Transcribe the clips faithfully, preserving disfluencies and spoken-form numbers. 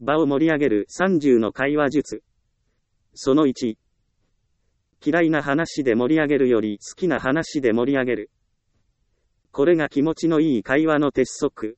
場を盛り上げるさんじゅうの会話術。そのいち。嫌いな話で盛り上げるより好きな話で盛り上げる。これが気持ちのいい会話の鉄則。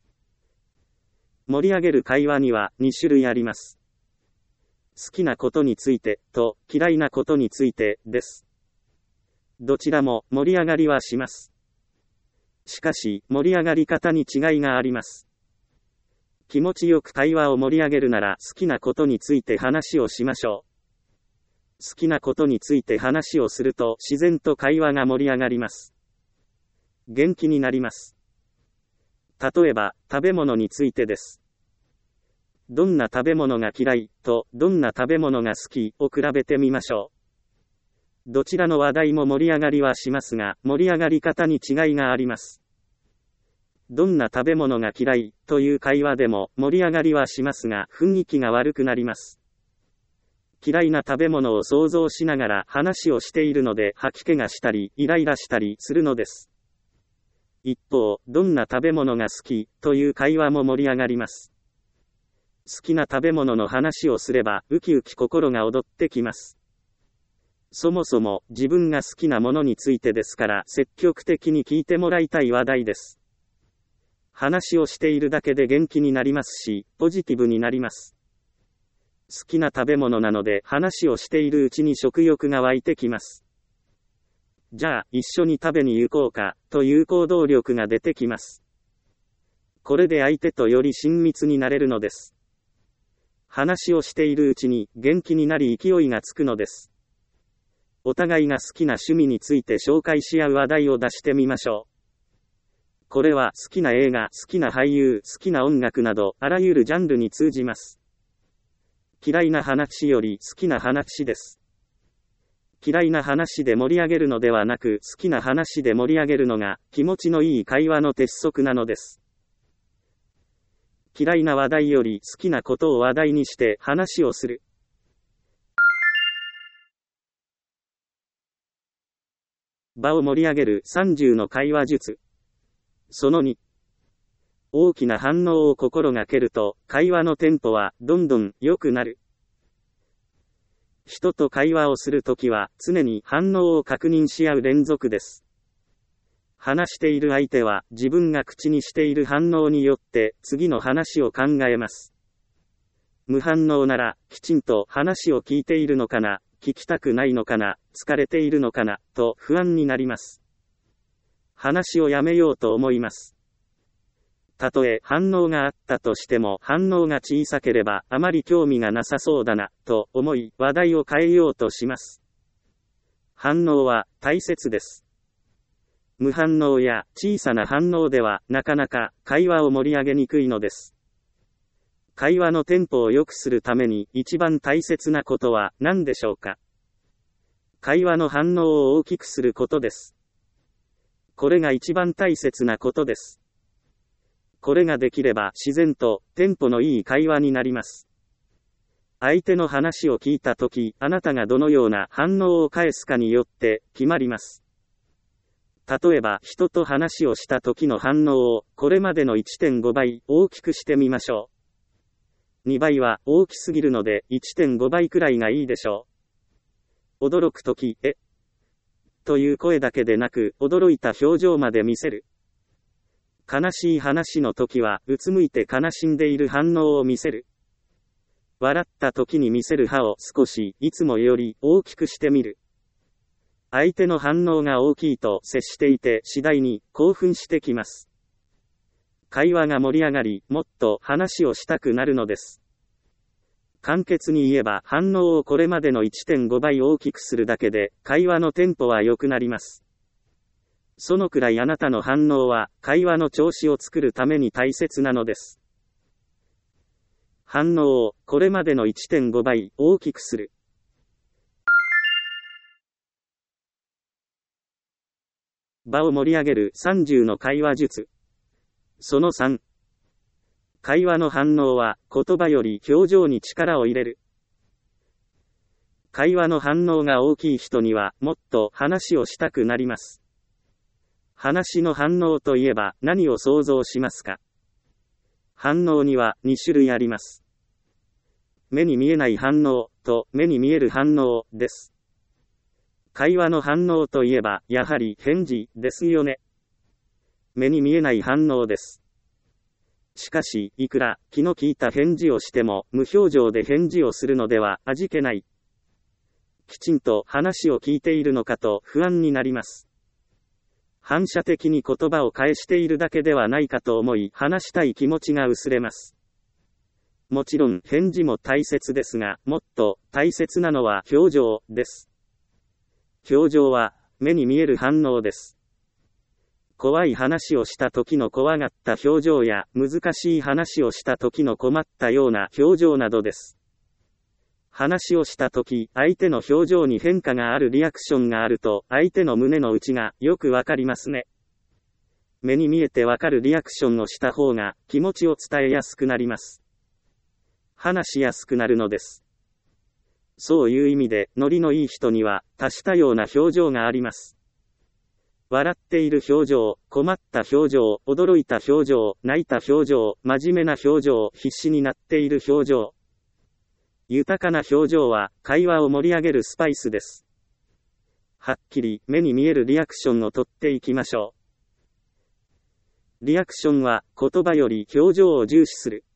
盛り上げる会話にはに種類あります。好きなことについてと嫌いなことについてです。どちらも盛り上がりはします。しかし盛り上がり方に違いがあります。気持ちよく会話を盛り上げるなら好きなことについて話をしましょう。好きなことについて話をすると自然と会話が盛り上がります。元気になります。例えば、食べ物についてです。どんな食べ物が嫌いとどんな食べ物が好きを比べてみましょう。どちらの話題も盛り上がりはしますが、盛り上がり方に違いがあります。どんな食べ物が嫌いという会話でも盛り上がりはしますが、雰囲気が悪くなります。嫌いな食べ物を想像しながら話をしているので吐き気がしたり、イライラしたりするのです。一方、どんな食べ物が好きという会話も盛り上がります。好きな食べ物の話をすれば、ウキウキ心が躍ってきます。そもそも自分が好きなものについてですから、積極的に聞いてもらいたい話題です。話をしているだけで元気になりますし、ポジティブになります。好きな食べ物なので話をしているうちに食欲が湧いてきます。じゃあ一緒に食べに行こうかという行動力が出てきます。これで相手とより親密になれるのです。話をしているうちに元気になり勢いがつくのです。お互いが好きな趣味について紹介し合う話題を出してみましょう。これは好きな映画、好きな俳優、好きな音楽などあらゆるジャンルに通じます。嫌いな話より好きな話です。嫌いな話で盛り上げるのではなく、好きな話で盛り上げるのが気持ちのいい会話の鉄則なのです。嫌いな話題より好きなことを話題にして話をする。場を盛り上げるさんじゅうの会話術。そのに。大きな反応を心がけると、会話のテンポはどんどん良くなる。人と会話をするときは常に反応を確認し合う連続です。話している相手は自分が口にしている反応によって次の話を考えます。無反応ならきちんと話を聞いているのかな、聞きたくないのかな、疲れているのかな、と不安になります。話をやめようと思います。たとえ反応があったとしても反応が小さければあまり興味がなさそうだな、と思い話題を変えようとします。反応は大切です。無反応や小さな反応ではなかなか会話を盛り上げにくいのです。会話のテンポを良くするために一番大切なことは何でしょうか。会話の反応を大きくすることです。これが一番大切なことです。これができれば自然とテンポのいい会話になります。相手の話を聞いたとき、あなたがどのような反応を返すかによって決まります。例えば人と話をした時の反応をこれまでの いってんご 倍大きくしてみましょう。にばいは大きすぎるので いってんご 倍くらいがいいでしょう。驚くとき、えという声だけでなく驚いた表情まで見せる。悲しい話の時はうつむいて悲しんでいる反応を見せる。笑った時に見せる歯を少しいつもより大きくしてみる。相手の反応が大きいと接していて次第に興奮してきます。会話が盛り上がり、もっと話をしたくなるのです。簡潔に言えば反応をこれまでの いってんご 倍大きくするだけで会話のテンポは良くなります。そのくらいあなたの反応は会話の調子を作るために大切なのです。反応をこれまでの いってんご 倍大きくする。場を盛り上げるさんじゅうの会話術。そのさん。会話の反応は言葉より表情に力を入れる。会話の反応が大きい人にはもっと話をしたくなります。話の反応といえば何を想像しますか？反応にはに種類あります。 目に見えない反応と目に見える反応です。会話の反応といえば、やはり返事ですよね。目に見えない反応です。しかし、いくら気の利いた返事をしても、無表情で返事をするのでは味気ない。きちんと話を聞いているのかと不安になります。反射的に言葉を返しているだけではないかと思い、話したい気持ちが薄れます。もちろん返事も大切ですが、もっと大切なのは表情です。表情は目に見える反応です。怖い話をした時の怖がった表情や、難しい話をした時の困ったような表情などです。話をした時、相手の表情に変化があるリアクションがあると、相手の胸の内がよくわかりますね。目に見えてわかるリアクションをした方が気持ちを伝えやすくなります。話しやすくなるのです。そういう意味で、ノリのいい人には多種多様な表情があります。笑っている表情、困った表情、驚いた表情、泣いた表情、真面目な表情、必死になっている表情。豊かな表情は会話を盛り上げるスパイスです。はっきり目に見えるリアクションをとっていきましょう。リアクションは言葉より表情を重視する。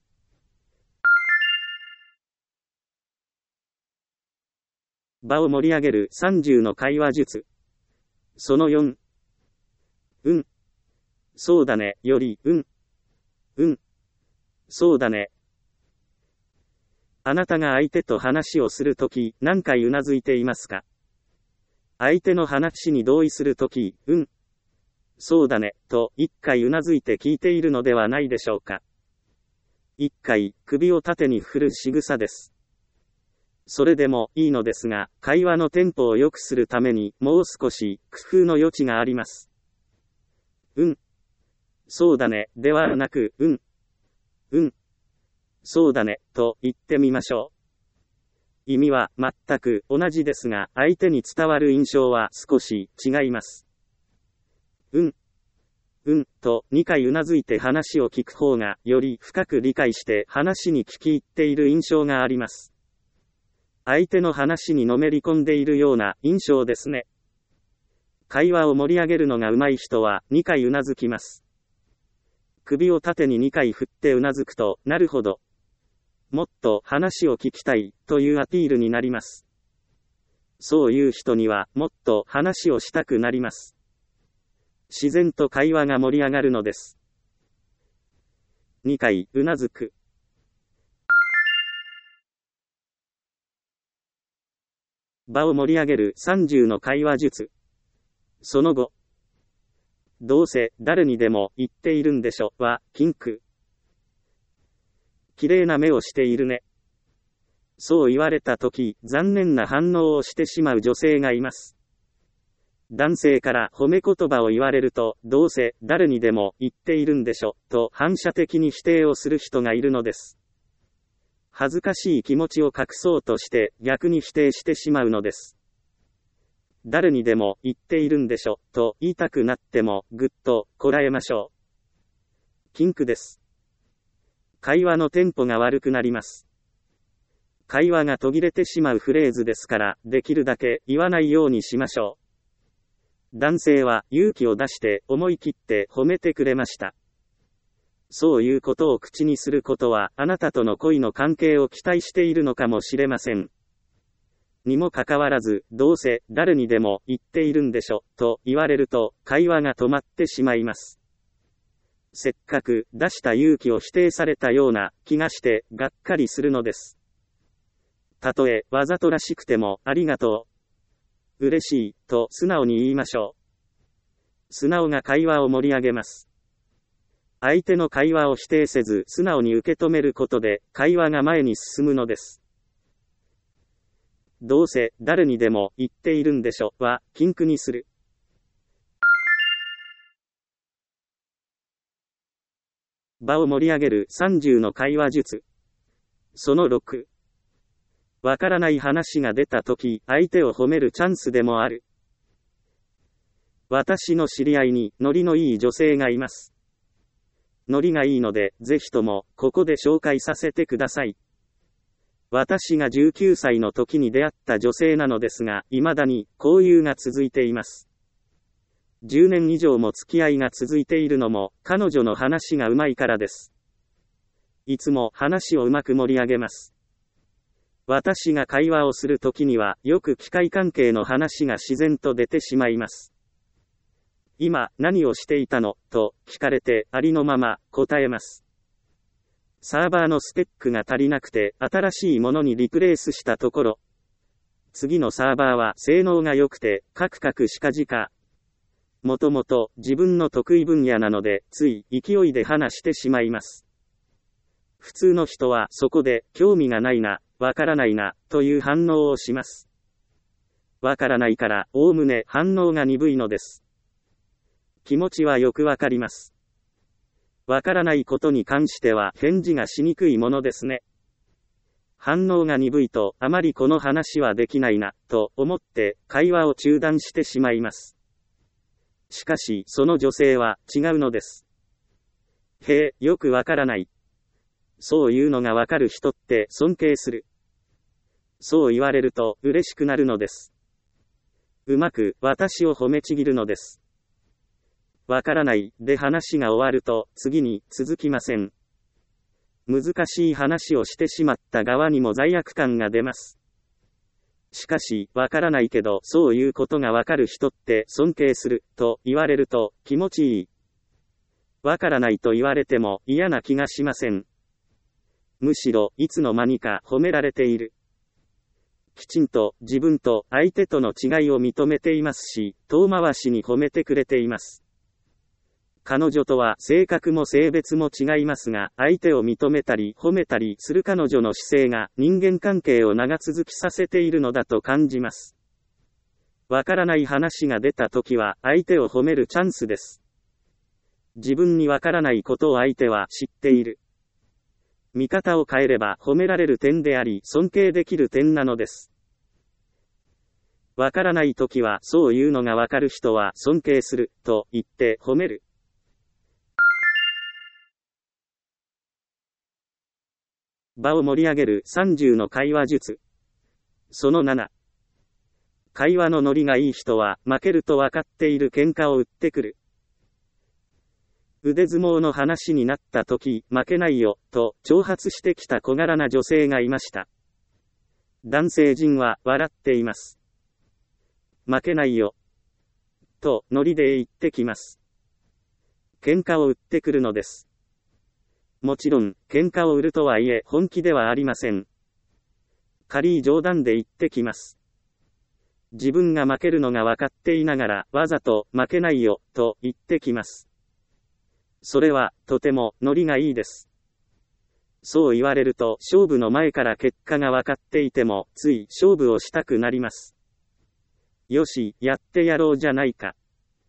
場を盛り上げるさんじゅうの会話術。そのよん。うん。そうだね、より、うん。うん。そうだね。あなたが相手と話をするとき、何回うなずいていますか？相手の話に同意するとき、うん。そうだね、と一回うなずいて聞いているのではないでしょうか。一回、首を縦に振る仕草です。それでもいいのですが、会話のテンポを良くするために、もう少し工夫の余地があります。うん。そうだね、ではなく、うん。うん。そうだね、と言ってみましょう。意味は全く同じですが、相手に伝わる印象は少し違います。うん。うん、とにかいうなずいて話を聞く方が、より深く理解して話に聞き入っている印象があります。相手の話にのめり込んでいるような印象ですね。会話を盛り上げるのが上手い人はにかいうなずきます。首を縦ににかい振ってうなずくと、なるほど。もっと話を聞きたいというアピールになります。そういう人にはもっと話をしたくなります。自然と会話が盛り上がるのです。にかいうなずく。場を盛り上げるさんじゅうの会話術。その後。どうせ誰にでも言っているんでしょは、禁句。綺麗な目をしているね。そう言われたとき、残念な反応をしてしまう女性がいます。男性から褒め言葉を言われると、どうせ誰にでも言っているんでしょ、と反射的に否定をする人がいるのです。恥ずかしい気持ちを隠そうとして逆に否定してしまうのです。誰にでも言っているんでしょ、と言いたくなってもぐっとこらえましょう。禁句です。会話のテンポが悪くなります。会話が途切れてしまうフレーズですから、できるだけ言わないようにしましょう。男性は勇気を出して思い切って褒めてくれました。そういうことを口にすることは、あなたとの恋の関係を期待しているのかもしれません。にもかかわらず、どうせ誰にでも言っているんでしょ、と言われると、会話が止まってしまいます。せっかく出した勇気を否定されたような気がして、がっかりするのです。たとえわざとらしくても、ありがとう。嬉しい、と素直に言いましょう。素直が会話を盛り上げます。相手の会話を否定せず素直に受け止めることで会話が前に進むのです。どうせ誰にでも言っているんでしょは禁句にする。場を盛り上げるさんじゅうの会話術。そのろく。わからない話が出たとき、相手を褒めるチャンスでもある。私の知り合いにノリのいい女性がいます。ノリがいいので、ぜひともここで紹介させてください。 私がじゅうきゅうさいの時に出会った女性なのですが、未だに交友が続いています。じゅうねん以上も付き合いが続いているのも、彼女の話がうまいからです。いつも話をうまく盛り上げます。私が会話をするときには、よく機械関係の話が自然と出てしまいます。今、何をしていたのと聞かれて、ありのまま答えます。サーバーのスペックが足りなくて、新しいものにリプレイスしたところ、次のサーバーは性能が良くて、カクカクしかじか。もともと自分の得意分野なので、つい勢いで話してしまいます。普通の人はそこで、興味がないな、わからないな、という反応をします。わからないから、おおむね反応が鈍いのです。気持ちはよくわかります。わからないことに関しては返事がしにくいものですね。反応が鈍いと、あまりこの話はできないな、と思って会話を中断してしまいます。しかし、その女性は違うのです。へえ、よくわからない。そういうのがわかる人って尊敬する。そう言われると嬉しくなるのです。うまく私を褒めちぎるのです。わからないで話が終わると次に続きません。難しい話をしてしまった側にも罪悪感が出ます。しかし、わからないけどそういうことがわかる人って尊敬すると言われると気持ちいい。わからないと言われても嫌な気がしません。むしろいつの間にか褒められている。きちんと自分と相手との違いを認めていますし、遠回しに褒めてくれています。彼女とは性格も性別も違いますが、相手を認めたり褒めたりする彼女の姿勢が人間関係を長続きさせているのだと感じます。わからない話が出たときは相手を褒めるチャンスです。自分にわからないことを相手は知っている。見方を変えれば褒められる点であり尊敬できる点なのです。わからないときはそういうのがわかる人は尊敬すると言って褒める。場を盛り上げるさんじゅうの会話術。そのなな。会話のノリがいい人は負けると分かっている喧嘩を売ってくる。腕相撲の話になった時、負けないよ、と挑発してきた小柄な女性がいました。男性陣は笑っています。負けないよ、とノリで言ってきます。喧嘩を売ってくるのです。もちろん、喧嘩を売るとはいえ本気ではありません。軽い冗談で言ってきます。自分が負けるのが分かっていながら、わざと負けないよ、と言ってきます。それは、とても、ノリがいいです。そう言われると、勝負の前から結果が分かっていても、つい勝負をしたくなります。よし、やってやろうじゃないか。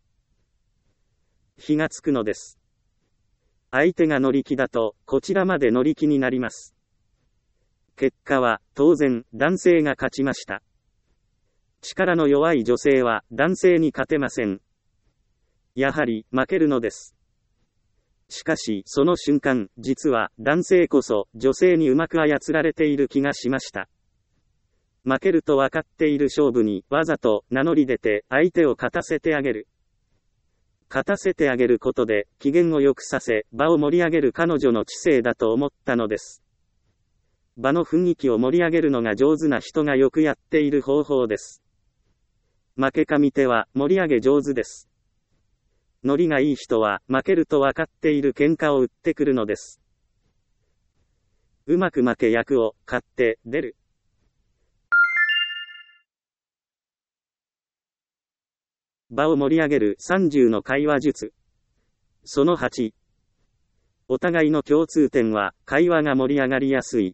火がつくのです。相手が乗り気だと、こちらまで乗り気になります。結果は、当然、男性が勝ちました。力の弱い女性は、男性に勝てません。やはり、負けるのです。しかし、その瞬間、実は、男性こそ、女性にうまく操られている気がしました。負けると分かっている勝負に、わざと、名乗り出て、相手を勝たせてあげる。勝たせてあげることで、機嫌を良くさせ、場を盛り上げる彼女の知性だと思ったのです。場の雰囲気を盛り上げるのが上手な人がよくやっている方法です。負けか見ては、盛り上げ上手です。ノリがいい人は、負けると分かっている喧嘩を売ってくるのです。うまく負け役を、買って、出る。場を盛り上げるさんじゅうの会話術。そのはち。お互いの共通点は、会話が盛り上がりやすい。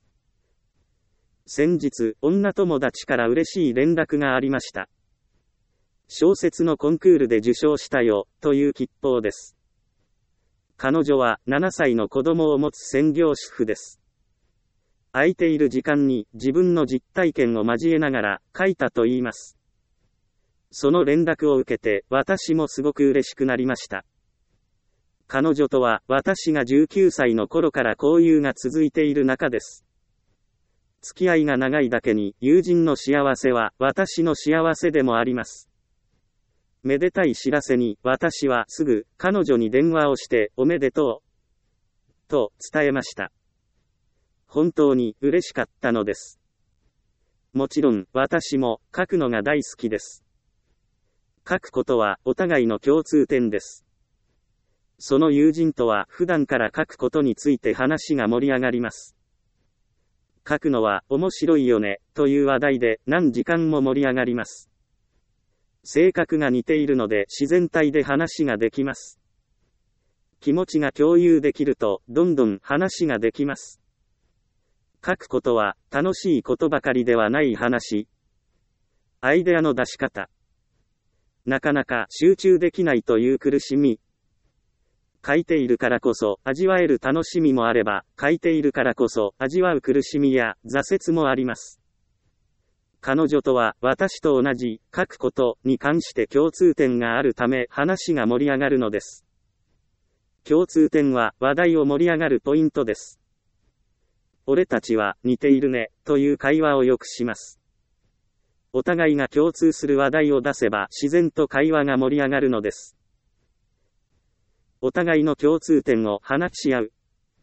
先日、女友達から嬉しい連絡がありました。小説のコンクールで受賞したよ、という吉報です。彼女はななさいの子供を持つ専業主婦です。空いている時間に自分の実体験を交えながら書いたと言います。その連絡を受けて私もすごく嬉しくなりました。彼女とは私がじゅうきゅうさいの頃から交友が続いている仲です。 付き合いが長いだけに、友人の幸せは私の幸せでもあります。めでたい知らせに、私はすぐ彼女に電話をしておめでとうと伝えました。本当に嬉しかったのです。もちろん私も書くのが大好きです。書くことはお互いの共通点です。その友人とは普段から書くことについて話が盛り上がります。書くのは面白いよね、という話題で何時間も盛り上がります。性格が似ているので自然体で話ができます。気持ちが共有できるとどんどん話ができます。書くことは楽しいことばかりではない話。アイデアの出し方。なかなか集中できないという苦しみ。書いているからこそ味わえる楽しみもあれば、書いているからこそ味わう苦しみや挫折もあります。彼女とは私と同じ書くことに関して共通点があるため話が盛り上がるのです。共通点は話題を盛り上がるポイントです。俺たちは似ているねという会話をよくします。お互いが共通する話題を出せば自然と会話が盛り上がるのです。お互いの共通点を話し合う。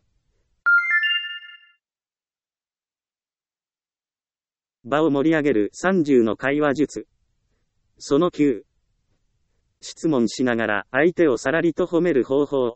場を盛り上げるさんじゅうの会話術。そのきゅう。質問しながら相手をさらりと褒める方法。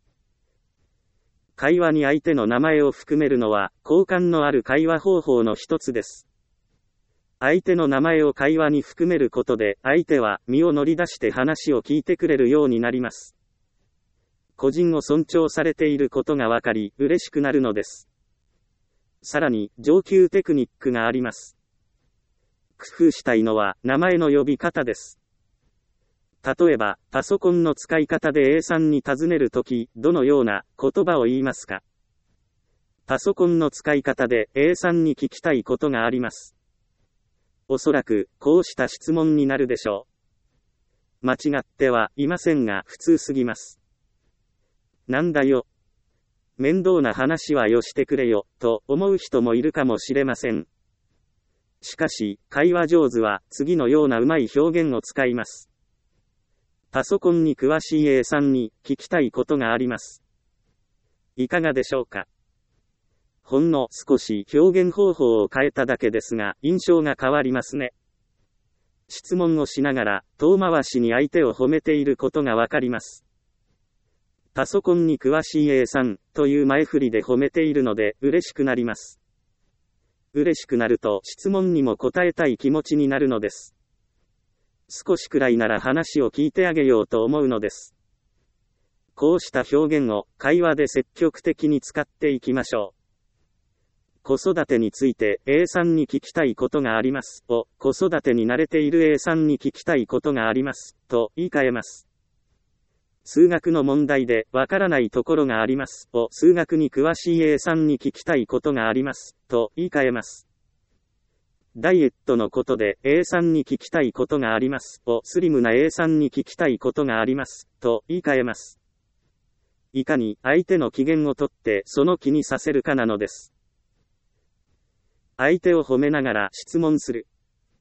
会話に相手の名前を含めるのは好感のある会話方法の一つです。相手の名前を会話に含めることで相手は身を乗り出して話を聞いてくれるようになります。個人を尊重されていることがわかり嬉しくなるのです。さらに上級テクニックがあります。工夫したいのは名前の呼び方です。例えばパソコンの使い方で A さんに尋ねるときどのような言葉を言いますか。パソコンの使い方で A さんに聞きたいことがあります。おそらくこうした質問になるでしょう。間違ってはいませんが普通すぎます。なんだよ。面倒な話はよしてくれよ、と思う人もいるかもしれません。しかし、会話上手は次のようなうまい表現を使います。パソコンに詳しい A さんに聞きたいことがあります。いかがでしょうか。ほんの少し表現方法を変えただけですが、印象が変わりますね。質問をしながら、遠回しに相手を褒めていることがわかります。パソコンに詳しい A さんという前振りで褒めているので嬉しくなります。嬉しくなると質問にも答えたい気持ちになるのです。少しくらいなら話を聞いてあげようと思うのです。こうした表現を会話で積極的に使っていきましょう。子育てについて A さんに聞きたいことがありますを子育てに慣れている A さんに聞きたいことがありますと言い換えます。数学の問題でわからないところがありますを数学に詳しい A さんに聞きたいことがありますと言い換えます。ダイエットのことで A さんに聞きたいことがありますをスリムな A さんに聞きたいことがありますと言い換えます。いかに相手の機嫌をとってその気にさせるかなのです。相手を褒めながら質問する。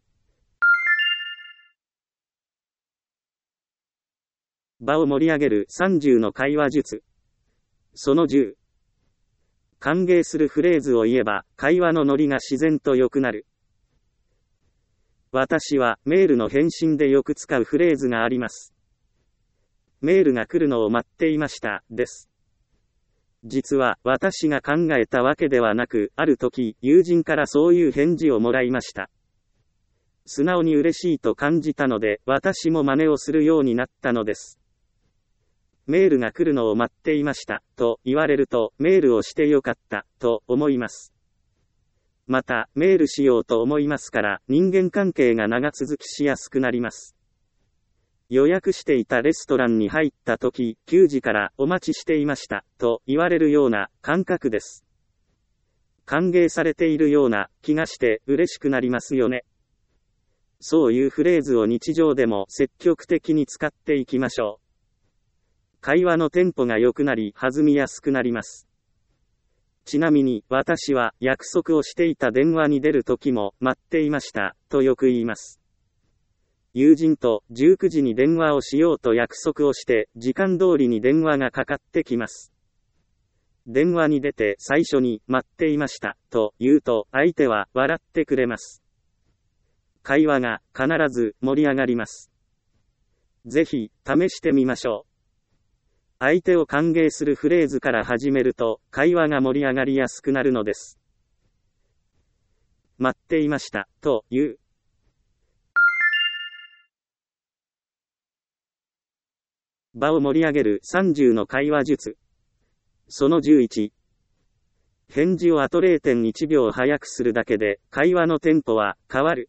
場を盛り上げるさんじゅうの会話術。そのじゅう。歓迎するフレーズを言えば会話のノリが自然と良くなる。私はメールの返信でよく使うフレーズがあります。メールが来るのを待っていました、です。実は私が考えたわけではなく、ある時友人からそういう返事をもらいました。素直に嬉しいと感じたので、私も真似をするようになったのです。メールが来るのを待っていました、と言われると、メールをしてよかった、と思います。また、メールしようと思いますから、人間関係が長続きしやすくなります。予約していたレストランに入った時、きゅうじからお待ちしていました、と言われるような感覚です。歓迎されているような気がして嬉しくなりますよね。そういうフレーズを日常でも積極的に使っていきましょう。会話のテンポが良くなり弾みやすくなります。 ちなみに、私は約束をしていた電話に出る時も待っていました、とよく言います。友人とじゅうくじに電話をしようと約束をして、時間通りに電話がかかってきます。電話に出て最初に待っていました、と言うと、相手は笑ってくれます。会話が必ず盛り上がります。ぜひ、試してみましょう。相手を歓迎するフレーズから始めると、会話が盛り上がりやすくなるのです。待っていました、という。場を盛り上げるさんじゅうの会話術。そのじゅういち。返事をあと れいてんいちびょう早くするだけで、会話のテンポは変わる。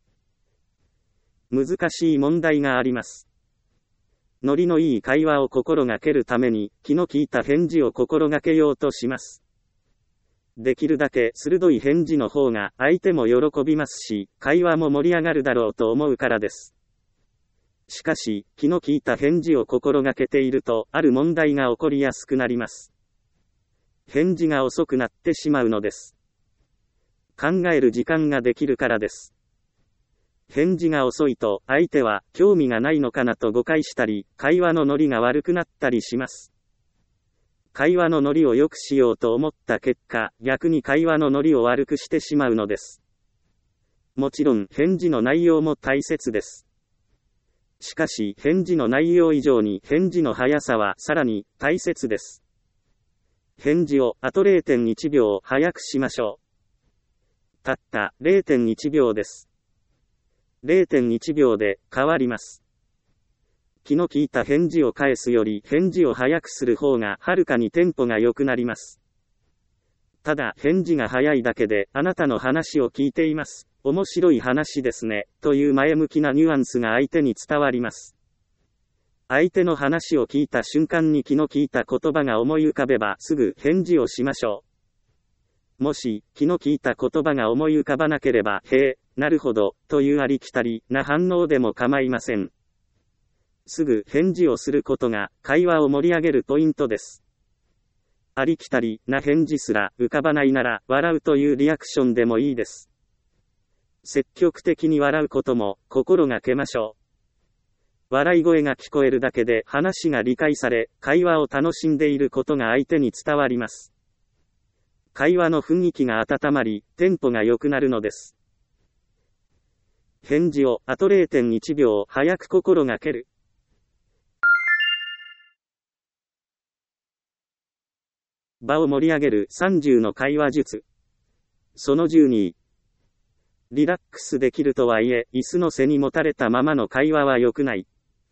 難しい問題があります。ノリのいい会話を心がけるために、気の利いた返事を心がけようとします。できるだけ鋭い返事の方が相手も喜びますし、会話も盛り上がるだろうと思うからです。しかし、気の利いた返事を心がけていると、ある問題が起こりやすくなります。返事が遅くなってしまうのです。考える時間ができるからです。返事が遅いと、相手は興味がないのかなと誤解したり、会話のノリが悪くなったりします。会話のノリを良くしようと思った結果、逆に会話のノリを悪くしてしまうのです。もちろん、返事の内容も大切です。しかし、返事の内容以上に返事の速さはさらに大切です。返事をあと れいてんいちびょう早くしましょう。たった れいてんいちびょうです。れいてんいちびょうで変わります。気の利いた返事を返すより返事を早くする方がはるかにテンポが良くなります。ただ返事が早いだけであなたの話を聞いています。面白い話ですね、という前向きなニュアンスが相手に伝わります。相手の話を聞いた瞬間に気の利いた言葉が思い浮かべばすぐ返事をしましょう。もし、気の利いた言葉が思い浮かばなければ、へえ、なるほど、というありきたりな反応でも構いません。すぐ返事をすることが会話を盛り上げるポイントです。ありきたりな返事すら浮かばないなら笑うというリアクションでもいいです。積極的に笑うことも心がけましょう。笑い声が聞こえるだけで話が理解され、会話を楽しんでいることが相手に伝わります。会話の雰囲気が温まり、テンポが良くなるのです。返事をあと れいてんいちびょう早く心がける。場を盛り上げるさんじゅうの会話術。そのじゅうに。リラックスできるとはいえ、椅子の背にもたれたままの会話は良くない。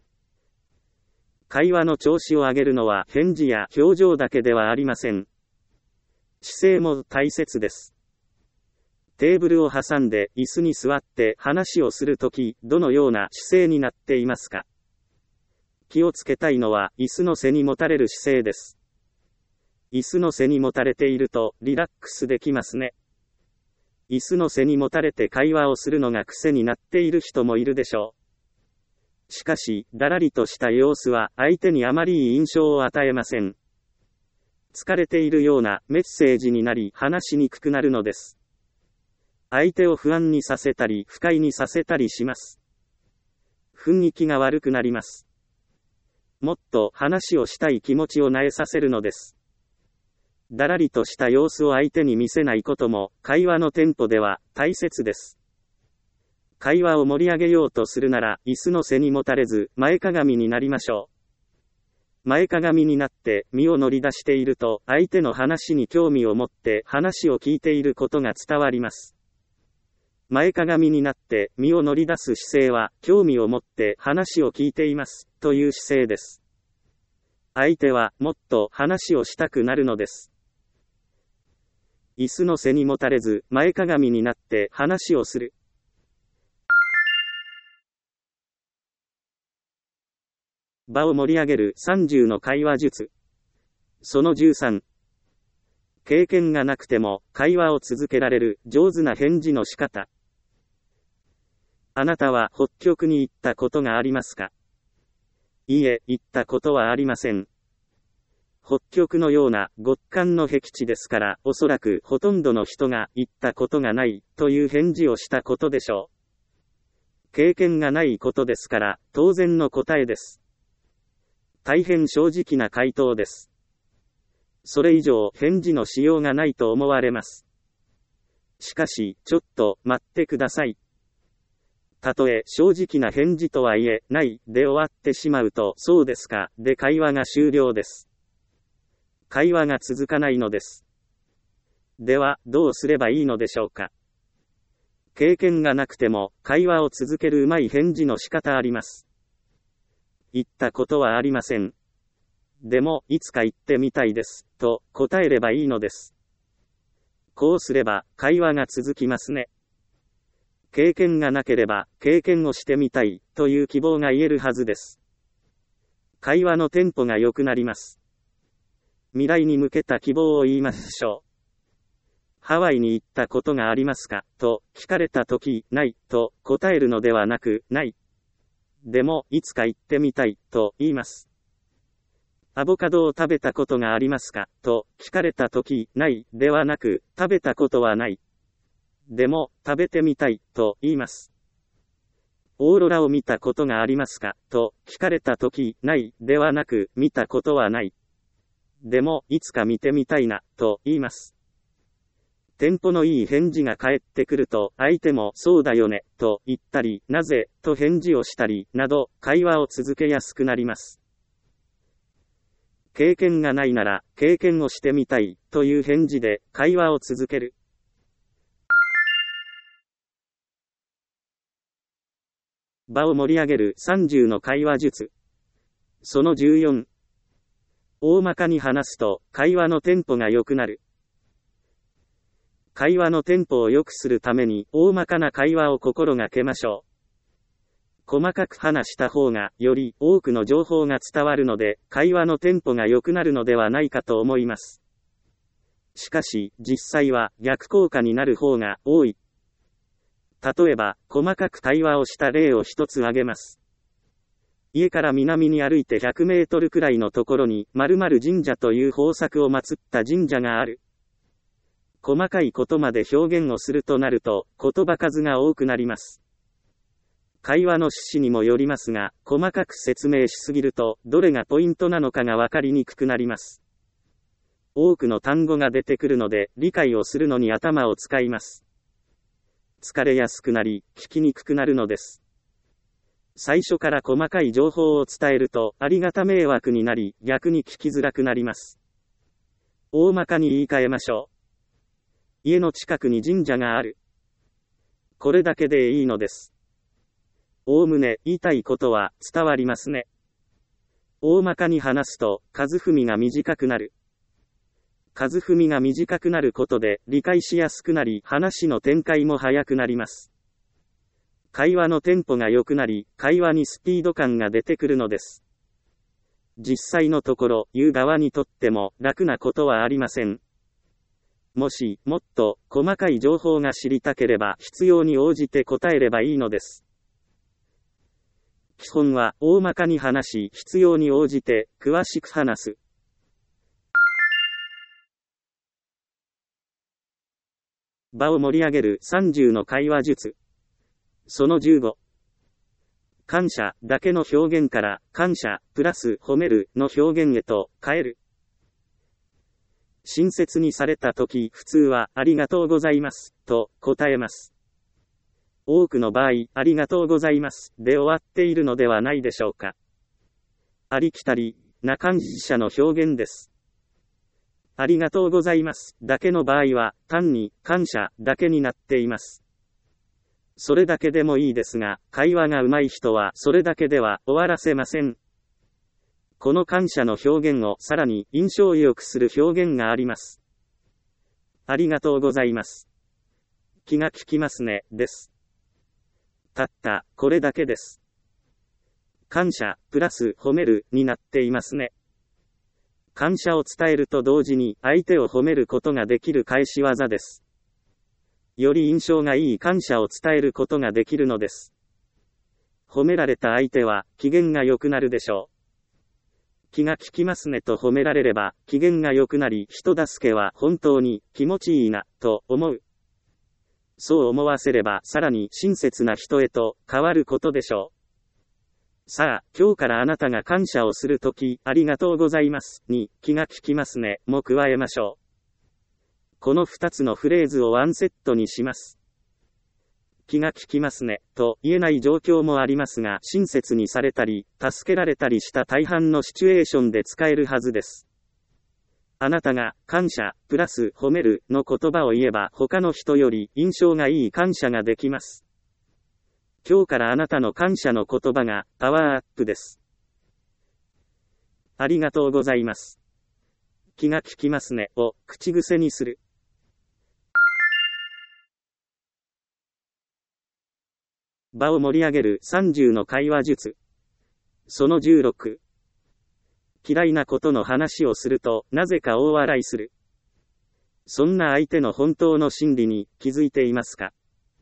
会話の調子を上げるのは返事や表情だけではありません。姿勢も大切です。テーブルを挟んで椅子に座って話をするとき、どのような姿勢になっていますか？気をつけたいのは椅子の背にもたれる姿勢です。椅子の背にもたれているとリラックスできますね。椅子の背にもたれて会話をするのが癖になっている人もいるでしょう。しかし、だらりとした様子は相手にあまりいい印象を与えません。疲れているようなメッセージになり話しにくくなるのです。相手を不安にさせたり不快にさせたりします。雰囲気が悪くなります。もっと話をしたい気持ちを萎えさせるのです。だらりとした様子を相手に見せないことも会話のテンポでは大切です。会話を盛り上げようとするなら椅子の背にもたれず前かがみになりましょう。前かがみになって身を乗り出していると相手の話に興味を持って話を聞いていることが伝わります。前かがみになって身を乗り出す姿勢は興味を持って話を聞いていますという姿勢です。相手はもっと話をしたくなるのです。椅子の背にもたれず前かがみになって話をする。場を盛り上げるさんじゅうの会話術。そのじゅうさん。経験がなくても会話を続けられる上手な返事の仕方。あなたは北極に行ったことがありますか？いいえ、行ったことはありません。 北極のような極寒の僻地ですから、おそらくほとんどの人が行ったことがないという返事をしたことでしょう。経験がないことですから、当然の答えです。大変正直な回答です。それ以上返事のしようがないと思われます。しかし、ちょっと待ってください。たとえ正直な返事とはいえ、ないで終わってしまうと、そうですか、で会話が終了です。会話が続かないのです。では、どうすればいいのでしょうか。経験がなくても、会話を続けるうまい返事の仕方あります。言ったことはありません。でも、いつか言ってみたいです、と答えればいいのです。こうすれば、会話が続きますね。経験がなければ、経験をしてみたい、という希望が言えるはずです。会話のテンポが良くなります。未来に向けた希望を言いましょう。ハワイに行ったことがありますかと聞かれたとき、ないと答えるのではなく、ない。でも、いつか行ってみたいと言います。アボカドを食べたことがありますかと聞かれたとき、ないではなく、食べたことはない。でも、食べてみたいと言います。オーロラを見たことがありますかと聞かれたとき、ないではなく、見たことはない。でも、いつか見てみたいな、と言います。テンポのいい返事が返ってくると、相手も、そうだよね、と言ったり、なぜ、と返事をしたり、など、会話を続けやすくなります。経験がないなら、経験をしてみたい、という返事で、会話を続ける。場を盛り上げるさんじゅうの会話術。そのじゅうよん。大まかに話すと、会話のテンポが良くなる。会話のテンポを良くするために、大まかな会話を心がけましょう。細かく話した方が、より多くの情報が伝わるので、会話のテンポが良くなるのではないかと思います。しかし、実際は逆効果になる方が多い。例えば、細かく会話をした例を一つ挙げます。家から南に歩いてひゃくメートルくらいのところに、〇〇神社という豊作を祀った神社がある。細かいことまで表現をするとなると、言葉数が多くなります。会話の趣旨にもよりますが、細かく説明しすぎると、どれがポイントなのかがわかりにくくなります。多くの単語が出てくるので、理解をするのに頭を使います。疲れやすくなり、聞きにくくなるのです。最初から細かい情報を伝えると、ありがた迷惑になり、逆に聞きづらくなります。大まかに言い換えましょう。家の近くに神社がある。これだけでいいのです。おおむね言いたいことは伝わりますね。大まかに話すと、数踏みが短くなる。数踏みが短くなることで理解しやすくなり、話の展開も早くなります。会話のテンポが良くなり、会話にスピード感が出てくるのです。実際のところ、言う側にとっても楽なことはありません。もし、もっと細かい情報が知りたければ、必要に応じて答えればいいのです。基本は、大まかに話し、必要に応じて、詳しく話す。場を盛り上げるさんじゅうの会話術。そのじゅうご。感謝だけの表現から、感謝、プラス褒めるの表現へと変える。親切にされたとき、普通は、ありがとうございます、と答えます。多くの場合、ありがとうございます、で終わっているのではないでしょうか。ありきたりな感謝の表現です。ありがとうございます、だけの場合は、単に、感謝だけになっています。それだけでもいいですが、会話が上手い人は、それだけでは終わらせません。この感謝の表現をさらに印象良くする表現があります。ありがとうございます。気が利きますね、です。たった、これだけです。感謝、プラス褒めるになっていますね。感謝を伝えると同時に相手を褒めることができる返し技です。より印象がいい感謝を伝えることができるのです。褒められた相手は機嫌が良くなるでしょう。 気が利きますねと褒められれば、機嫌が良くなり、人助けは本当に気持ちいいな、と思う。そう思わせれば、さらに親切な人へと変わることでしょう。さあ、今日からあなたが感謝をするとき、ありがとうございます、に、気が利きますね、も加えましょう。この二つのフレーズをワンセットにします。気が利きますね、と言えない状況もありますが、親切にされたり、助けられたりした大半のシチュエーションで使えるはずです。あなたが、感謝、プラス、褒める、の言葉を言えば、他の人より、印象がいい感謝ができます。今日からあなたの感謝の言葉が、パワーアップです。ありがとうございます。気が利きますね、を、口癖にする。場を盛り上げるさんじゅうの会話術。そのじゅうろく。嫌いなことの話をすると、なぜか大笑いする。そんな相手の本当の心理に気づいていますか？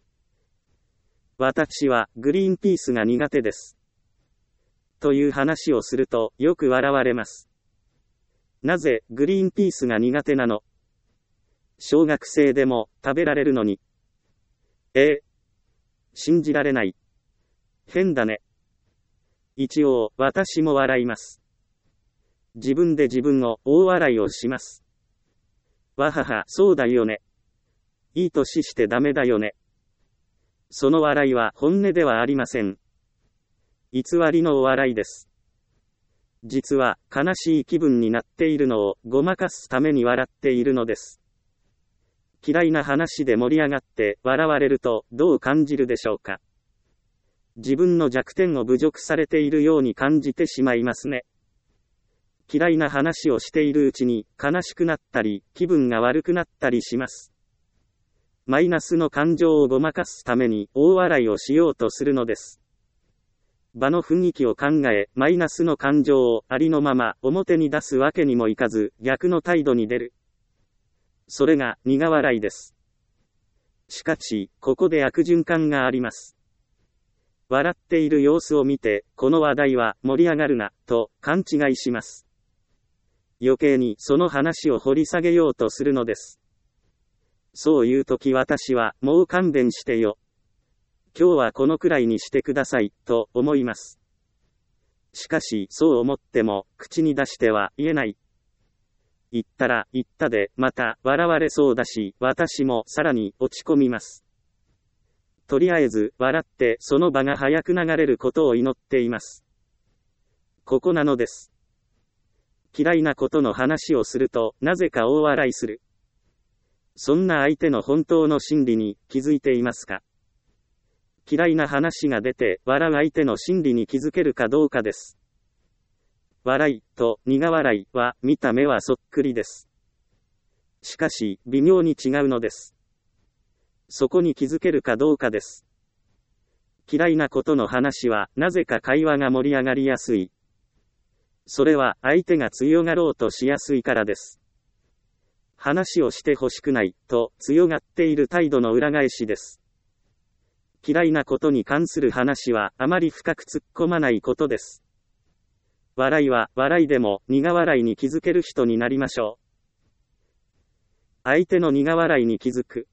私はグリーンピースが苦手です。という話をすると、よく笑われます。なぜグリーンピースが苦手なの？小学生でも食べられるのに。ええ。信じられない。変だね。一応、私も笑います。自分で自分を大笑いをします。わはは、そうだよね。いい年してダメだよね。その笑いは本音ではありません。偽りのお笑いです。実は、悲しい気分になっているのをごまかすために笑っているのです。嫌いな話で盛り上がって笑われるとどう感じるでしょうか。自分の弱点を侮辱されているように感じてしまいますね。嫌いな話をしているうちに悲しくなったり気分が悪くなったりします。マイナスの感情をごまかすために大笑いをしようとするのです。場の雰囲気を考え、マイナスの感情をありのまま表に出すわけにもいかず、逆の態度に出る。それが苦笑いです。しかし、ここで悪循環があります。笑っている様子を見て、この話題は盛り上がるな、と勘違いします。余計にその話を掘り下げようとするのです。そういうとき私は、もう勘弁してよ。今日はこのくらいにしてください、と思います。しかし、そう思っても、口に出しては言えない。言ったら言ったで、また笑われそうだし、私もさらに落ち込みます。とりあえず、笑って、その場が早く流れることを祈っています。ここなのです。嫌いなことの話をすると、なぜか大笑いする。そんな相手の本当の心理に気づいていますか？嫌いな話が出て、笑う相手の心理に気づけるかどうかです。笑いと苦笑いは見た目はそっくりです。しかし、微妙に違うのです。そこに気づけるかどうかです。嫌いなことの話は、なぜか会話が盛り上がりやすい。それは、相手が強がろうとしやすいからです。話をしてほしくない、と強がっている態度の裏返しです。嫌いなことに関する話は、あまり深く突っ込まないことです。笑いは、笑いでも、苦笑いに気づける人になりましょう。相手の苦笑いに気づく。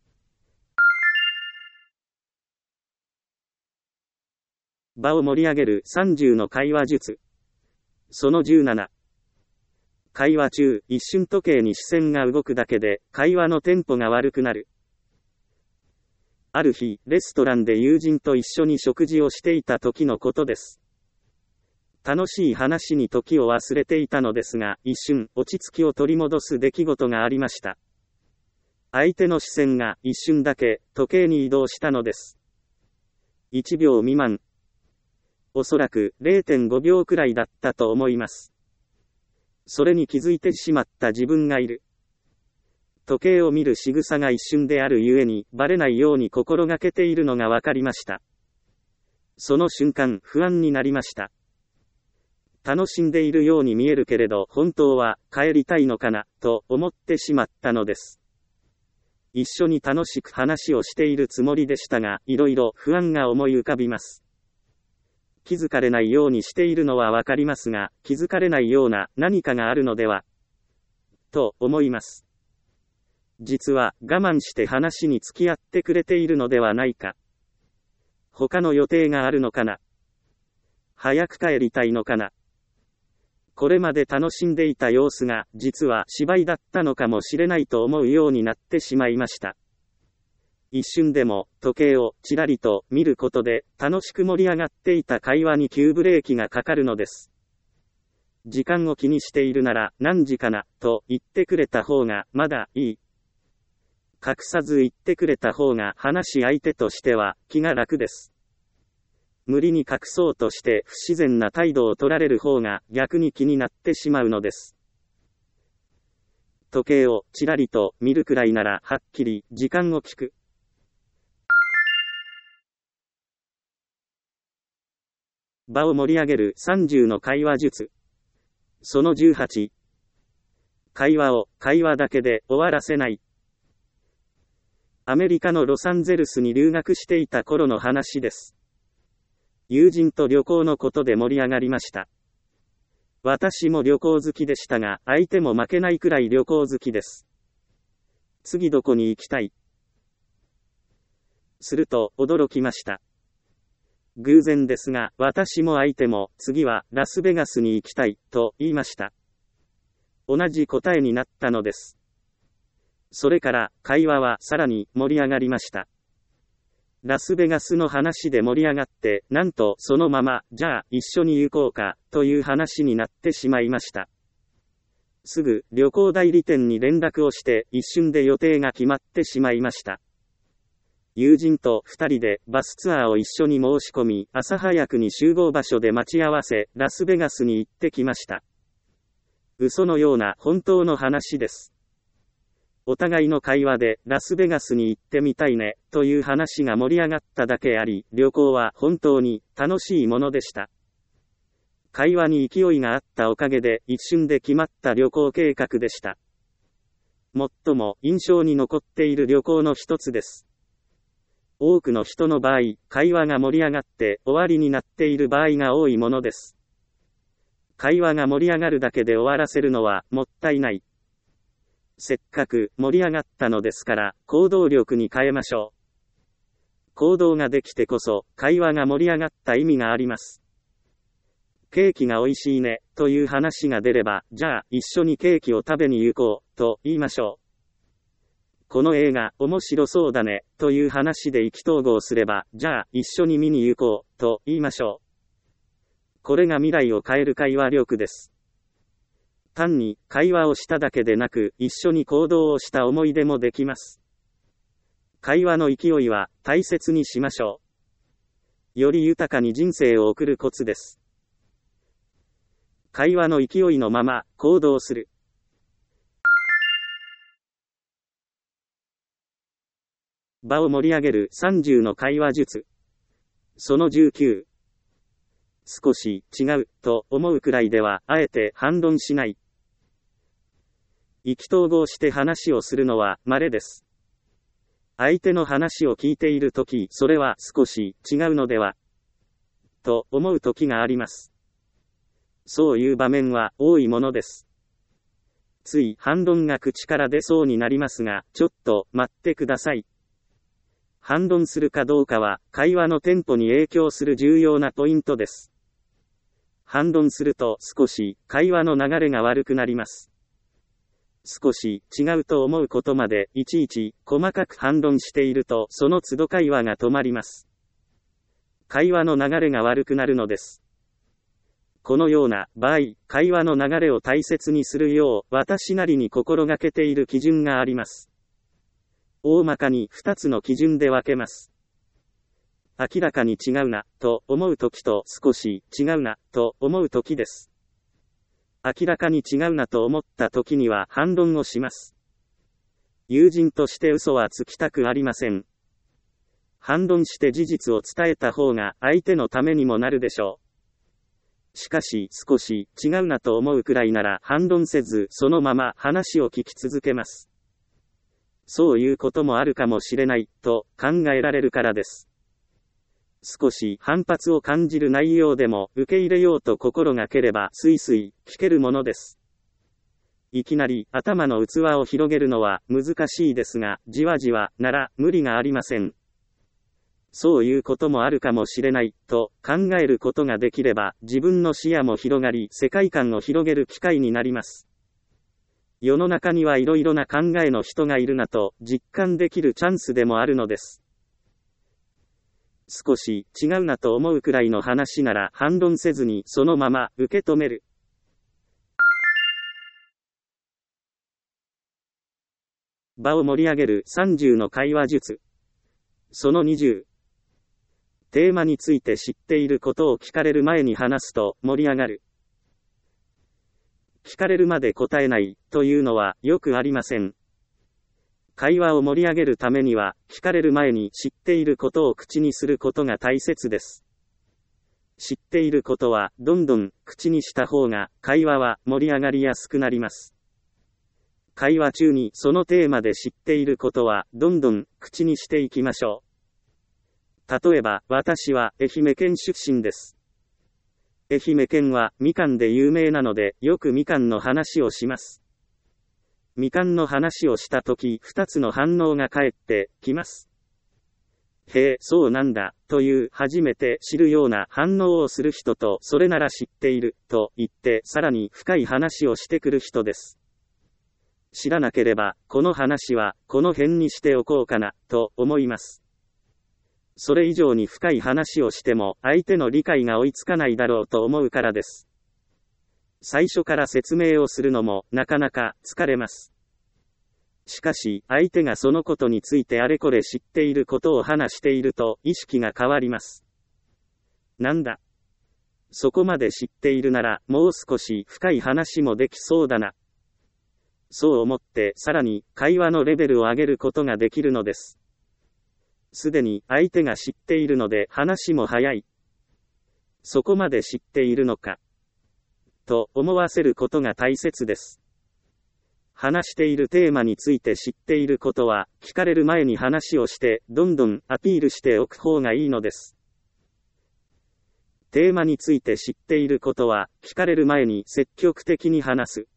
場を盛り上げるさんじゅうの会話術。そのじゅうなな。会話中、一瞬時計に視線が動くだけで、会話のテンポが悪くなる。ある日、レストランで友人と一緒に食事をしていた時のことです。楽しい話に時を忘れていたのですが、一瞬、落ち着きを取り戻す出来事がありました。相手の視線が一瞬だけ時計に移動したのです。いちびょう未満。おそらく れいてんごびょうくらいだったと思います。それに気づいてしまった自分がいる。時計を見る仕草が一瞬であるゆえに、バレないように心がけているのがわかりました。その瞬間、不安になりました。楽しんでいるように見えるけれど、本当は帰りたいのかな、と思ってしまったのです。一緒に楽しく話をしているつもりでしたが、いろいろ不安が思い浮かびます。 気づかれないようにしているのはわかりますが、気づかれないような何かがあるのでは、と思います。実は我慢して話に付き合ってくれているのではないか。他の予定があるのかな。早く帰りたいのかな。これまで楽しんでいた様子が実は芝居だったのかもしれないと思うようになってしまいました。一瞬でも時計をちらりと見ることで楽しく盛り上がっていた会話に急ブレーキがかかるのです。時間を気にしているなら何時かなと言ってくれた方がまだいい。隠さず言ってくれた方が話し相手としては気が楽です。無理に隠そうとして不自然な態度を取られる方が逆に気になってしまうのです。時計をちらりと見るくらいならはっきり時間を聞く。場を盛り上げるさんじゅうの会話術。そのじゅうはち。会話を会話だけで終わらせない。アメリカのロサンゼルスに留学していた頃の話です。友人と旅行のことで盛り上がりました。私も旅行好きでしたが、相手も負けないくらい旅行好きです。次どこに行きたい？すると驚きました。偶然ですが、私も相手も次はラスベガスに行きたいと言いました。同じ答えになったのです。それから会話はさらに盛り上がりました。ラスベガスの話で盛り上がって、なんとそのまま、じゃあ一緒に行こうか、という話になってしまいました。すぐ旅行代理店に連絡をして一瞬で予定が決まってしまいました。友人と二人でバスツアーを一緒に申し込み、朝早くに集合場所で待ち合わせ、ラスベガスに行ってきました。嘘のような本当の話です。お互いの会話でラスベガスに行ってみたいねという話が盛り上がっただけあり、旅行は本当に楽しいものでした。会話に勢いがあったおかげで一瞬で決まった旅行計画でした。最も印象に残っている旅行の一つです。多くの人の場合、会話が盛り上がって終わりになっている場合が多いものです。会話が盛り上がるだけで終わらせるのはもったいない。せっかく盛り上がったのですから、行動力に変えましょう。行動ができてこそ、会話が盛り上がった意味があります。ケーキが美味しいね、という話が出れば、じゃあ、一緒にケーキを食べに行こう、と言いましょう。この映画、面白そうだね、という話で意気投合すれば、じゃあ、一緒に見に行こう、と言いましょう。これが未来を変える会話力です。単に会話をしただけでなく、一緒に行動をした思い出もできます。会話の勢いは大切にしましょう。より豊かに人生を送るコツです。会話の勢いのまま行動する。場を盛り上げるさんじゅうの会話術。そのじゅうきゅう。少し違うと思うくらいではあえて反論しない。意気投合して話をするのは稀です。相手の話を聞いているとき、それは少し違うのではと思うときがあります。そういう場面は多いものです。つい反論が口から出そうになりますが、ちょっと待ってください。反論するかどうかは会話のテンポに影響する重要なポイントです。反論すると少し会話の流れが悪くなります。少し違うと思うことまでいちいち細かく反論しているとその都度会話が止まります。会話の流れが悪くなるのです。このような場合、会話の流れを大切にするよう私なりに心がけている基準があります。大まかにふたつの基準で分けます。明らかに違うなと思うときと少し違うなと思うときです。明らかに違うなと思ったときには反論をします。友人として嘘はつきたくありません。反論して事実を伝えた方が相手のためにもなるでしょう。しかし少し違うなと思うくらいなら反論せずそのまま話を聞き続けます。そういうこともあるかもしれないと考えられるからです。 少し反発を感じる内容でも受け入れようと心がければスイスイ聞けるものです。いきなり頭の器を広げるのは難しいですが、じわじわなら無理がありません。そういうこともあるかもしれないと考えることができれば、自分の視野も広がり、世界観を広げる機会になります。世の中にはいろいろな考えの人がいるなと実感できるチャンスでもあるのです。少し違うなと思うくらいの話なら反論せずにそのまま受け止める。場を盛り上げるさんじゅうの会話術。そのにじゅう。テーマについて知っていることを聞かれる前に話すと盛り上がる。聞かれるまで答えないというのはよくありません。会話を盛り上げるためには、聞かれる前に知っていることを口にすることが大切です。知っていることはどんどん口にした方が会話は盛り上がりやすくなります。会話中にそのテーマで知っていることはどんどん口にしていきましょう。例えば、私は愛媛県出身です。愛媛県はみかんで有名なので、よくみかんの話をします。みかんの話をしたとき、二つの反応が返ってきます。へえ、そうなんだ、という初めて知るような反応をする人と、それなら知っている、と言って、さらに深い話をしてくる人です。知らなければ、この話は、この辺にしておこうかな、と思います。それ以上に深い話をしても、相手の理解が追いつかないだろうと思うからです。最初から説明をするのも、なかなか疲れます。しかし、相手がそのことについてあれこれ知っていることを話していると、意識が変わります。なんだ。そこまで知っているなら、もう少し深い話もできそうだな。そう思って、さらに、会話のレベルを上げることができるのです。すでに、相手が知っているので、話も早い。そこまで知っているのか。と思わせることが大切です。話しているテーマについて知っていることは、聞かれる前に話をして、どんどんアピールしておく方がいいのです。テーマについて知っていることは、聞かれる前に積極的に話す。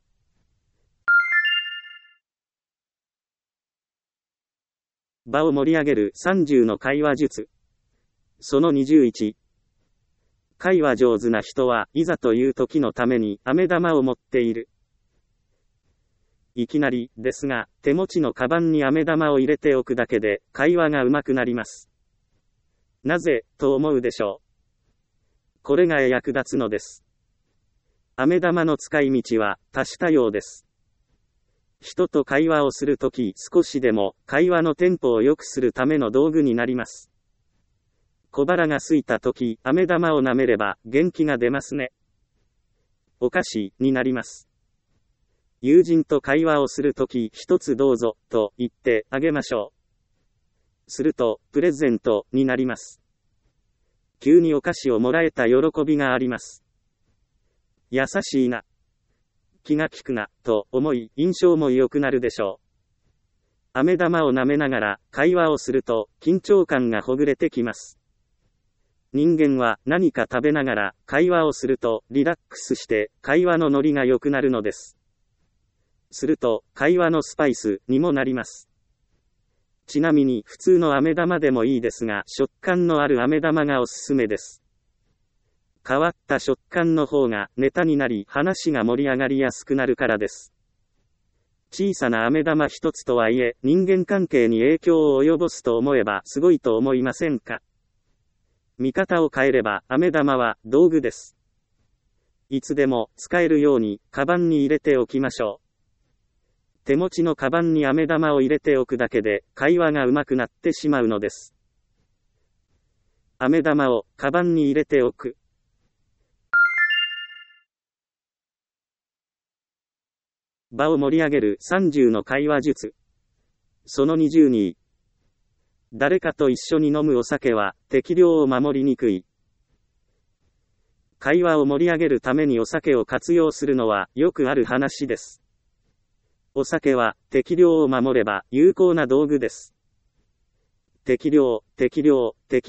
場を盛り上げるさんじゅうの会話術。そのにじゅういち。会話上手な人はいざという時のために飴玉を持っている。いきなりですが、手持ちのカバンに飴玉を入れておくだけで会話が上手くなります。なぜと思うでしょう。これが役立つのです。飴玉の使い道は多種多様です。人と会話をするとき、少しでも会話のテンポを良くするための道具になります。小腹が空いたとき、飴玉を舐めれば元気が出ますね。お菓子になります。友人と会話をするとき、一つどうぞと言ってあげましょう。するとプレゼントになります。急にお菓子をもらえた喜びがあります。優しいな、気が利くなと思い、印象も良くなるでしょう。飴玉を舐めながら会話をすると緊張感がほぐれてきます。人間は何か食べながら会話をするとリラックスして会話のノリが良くなるのです。すると会話のスパイスにもなります。ちなみに普通の飴玉でもいいですが、食感のある飴玉がおすすめです。変わった食感の方がネタになり話が盛り上がりやすくなるからです。小さな飴玉一つとはいえ人間関係に影響を及ぼすと思えばすごいと思いませんか。見方を変えれば飴玉は道具です。いつでも使えるようにカバンに入れておきましょう。手持ちのカバンに飴玉を入れておくだけで会話が上手くなってしまうのです。飴玉をカバンに入れておく。場を盛り上げるさんじゅうの会話術。そのにじゅうに。誰かと一緒に飲むお酒は適量を守りにくい。会話を盛り上げるためにお酒を活用するのはよくある話です。お酒は適量を守れば有効な道具です。適量、適量、適量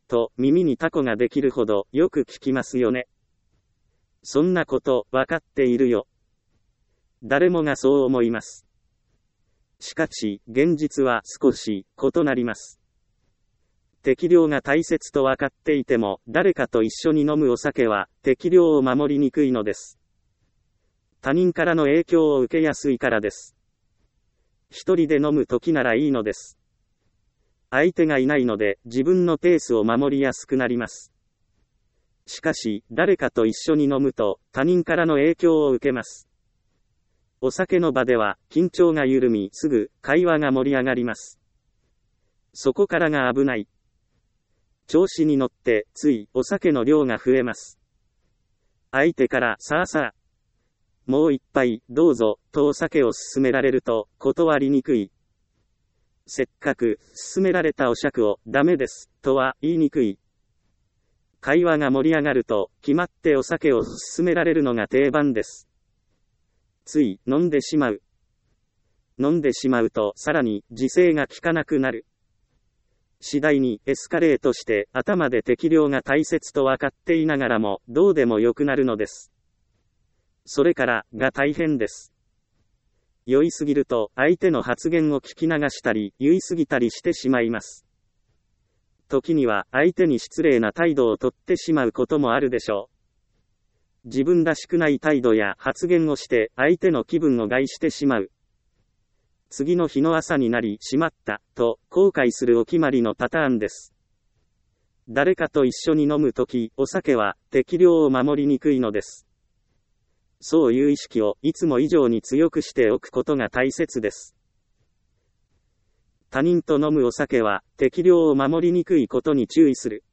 と耳にタコができるほどよく聞きますよね。そんなことわかっているよ。誰もがそう思います。しかし、現実は少し異なります。適量が大切と分かっていても、誰かと一緒に飲むお酒は適量を守りにくいのです。他人からの影響を受けやすいからです。一人で飲むときならいいのです。相手がいないので、自分のペースを守りやすくなります。しかし、誰かと一緒に飲むと、他人からの影響を受けます。お酒の場では、緊張が緩み、すぐ、会話が盛り上がります。そこからが危ない。調子に乗って、つい、お酒の量が増えます。相手から、さあさあ、もう一杯、どうぞ、とお酒を勧められると、断りにくい。せっかく、勧められたお酌を、ダメです、とは、言いにくい。会話が盛り上がると、決まってお酒を勧められるのが定番です。つい、飲んでしまう。飲んでしまうと、さらに、自制が効かなくなる。次第にエスカレートして頭で適量が大切と分かっていながらもどうでもよくなるのです。それからが大変です。酔いすぎると相手の発言を聞き流したり言い過ぎたりしてしまいます。時には相手に失礼な態度をとってしまうこともあるでしょう。自分らしくない態度や発言をして相手の気分を害してしまう。次の日の朝になり、しまった、と、後悔するお決まりのパターンです。誰かと一緒に飲むとき、お酒は、適量を守りにくいのです。そういう意識を、いつも以上に強くしておくことが大切です。他人と飲むお酒は、適量を守りにくいことに注意する。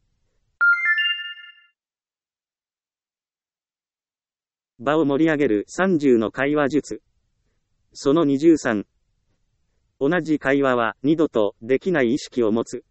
場を盛り上げるさんじゅうの会話術。そのにじゅうさん。同じ会話は二度とできない意識を持つ。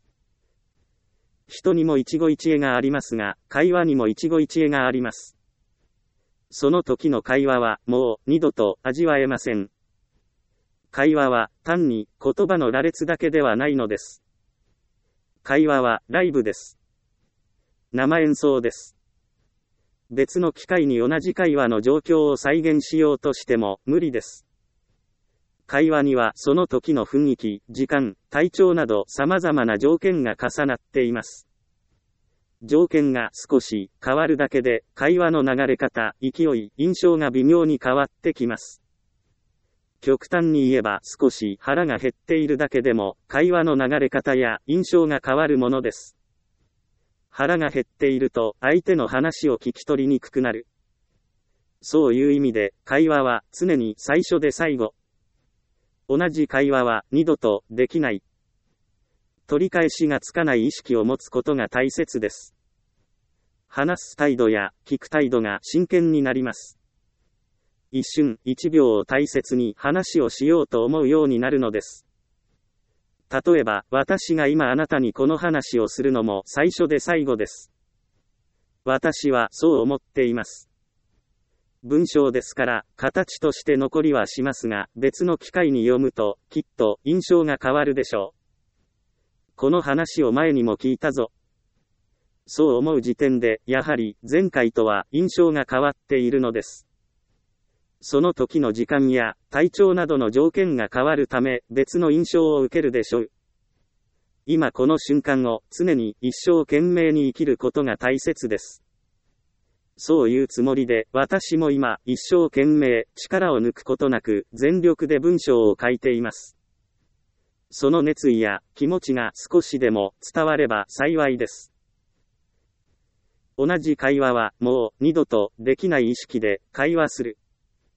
人にも一期一会がありますが、会話にも一期一会があります。その時の会話はもう二度と味わえません。会話は単に言葉の羅列だけではないのです。会話はライブです。生演奏です。別の機会に同じ会話の状況を再現しようとしても無理です。会話にはその時の雰囲気、時間、体調など様々な条件が重なっています。条件が少し変わるだけで会話の流れ方、勢い、印象が微妙に変わってきます。極端に言えば少し腹が減っているだけでも会話の流れ方や印象が変わるものです。腹が減っていると相手の話を聞き取りにくくなる。そういう意味で会話は常に最初で最後。同じ会話は二度とできない。取り返しがつかない意識を持つことが大切です。話す態度や聞く態度が真剣になります。一瞬一秒を大切に話をしようと思うようになるのです。例えば、私が今あなたにこの話をするのも最初で最後です。私はそう思っています。文章ですから、形として残りはしますが、別の機会に読むと、きっと印象が変わるでしょう。この話を前にも聞いたぞ。そう思う時点で、やはり前回とは印象が変わっているのです。その時の時間や体調などの条件が変わるため、別の印象を受けるでしょう。今この瞬間を常に一生懸命に生きることが大切です。そういうつもりで、私も今、一生懸命、力を抜くことなく、全力で文章を書いています。その熱意や気持ちが少しでも伝われば幸いです。同じ会話は、もう二度とできない意識で会話する。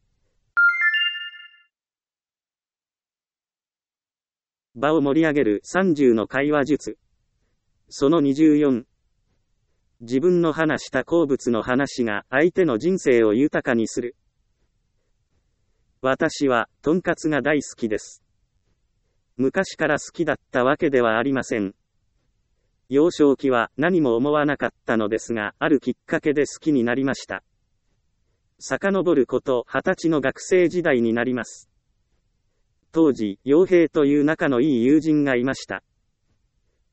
場を盛り上げるさんじゅうの会話術。そのにじゅうよん。自分の話した好物の話が相手の人生を豊かにする。私は、とんかつが大好きです。昔から好きだったわけではありません。幼少期は何も思わなかったのですが、あるきっかけで好きになりました。遡ること二十歳の学生時代になります。当時、陽平という仲のいい友人がいました。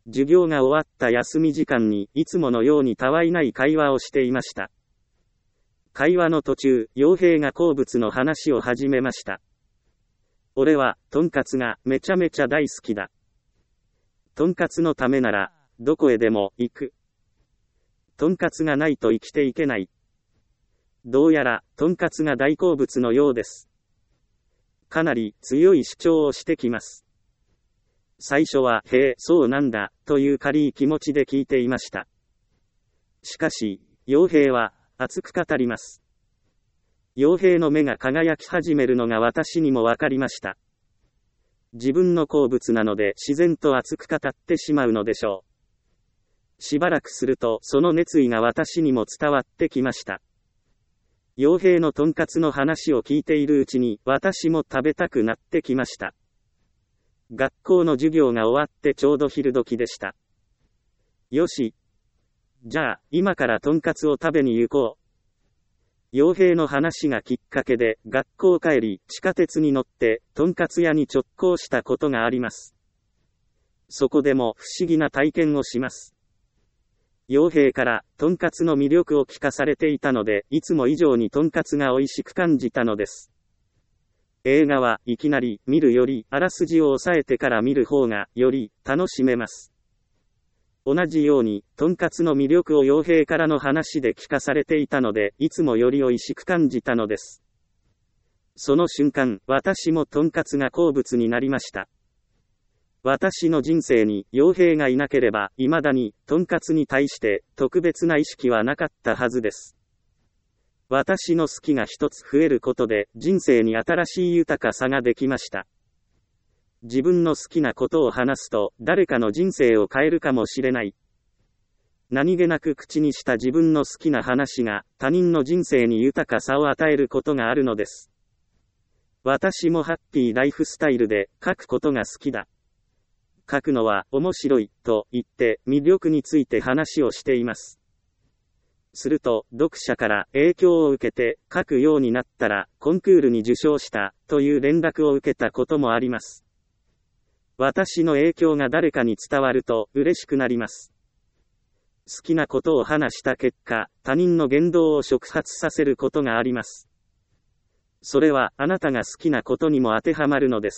授業が終わった休み時間にいつものようにたわいない会話をしていました。会話の途中、陽平が好物の話を始めました。俺は、とんかつがめちゃめちゃ大好きだ。とんかつのためなら、どこへでも行く。とんかつがないと生きていけない。どうやら、とんかつが大好物のようです。かなり強い主張をしてきます。最初は、へえ、そうなんだ、という軽い気持ちで聞いていました。しかし、陽平は、熱く語ります。陽平の目が輝き始めるのが私にもわかりました。自分の好物なので自然と熱く語ってしまうのでしょう。しばらくするとその熱意が私にも伝わってきました。陽平のとんかつの話を聞いているうちに私も食べたくなってきました。学校の授業が終わってちょうど昼時でした。よし。じゃあ、今からとんかつを食べに行こう。陽平の話がきっかけで、学校帰り、地下鉄に乗って、とんかつ屋に直行したことがあります。そこでも不思議な体験をします。陽平から、とんかつの魅力を聞かされていたので、いつも以上にとんかつが美味しく感じたのです。映画はいきなり見るより、あらすじを押さえてから見る方が、より楽しめます。同じように、とんかつの魅力を陽平からの話で聞かされていたので、いつもより美味しく感じたのです。その瞬間、私もとんかつが好物になりました。私の人生に陽平がいなければ、未だに、とんかつに対して特別な意識はなかったはずです。私の好きが一つ増えることで、人生に新しい豊かさができました。自分の好きなことを話すと、誰かの人生を変えるかもしれない。何気なく口にした自分の好きな話が、他人の人生に豊かさを与えることがあるのです。私もハッピーライフスタイルで、書くことが好きだ。書くのは面白い、と言って、魅力について話をしています。すると、読者から影響を受けて、書くようになったら、コンクールに受賞した、という連絡を受けたこともあります。私の影響が誰かに伝わると嬉しくなります。好きなことを話した結果、他人の言動を触発させることがあります。それはあなたが好きなことにも当てはまるのです。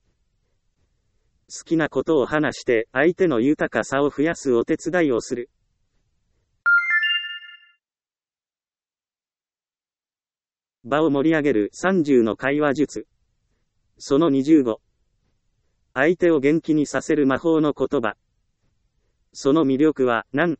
好きなことを話して相手の豊かさを増やすお手伝いをする。場を盛り上げるさんじゅうの会話術。そのにじゅうご。相手を元気にさせる魔法の言葉。その魅力は何？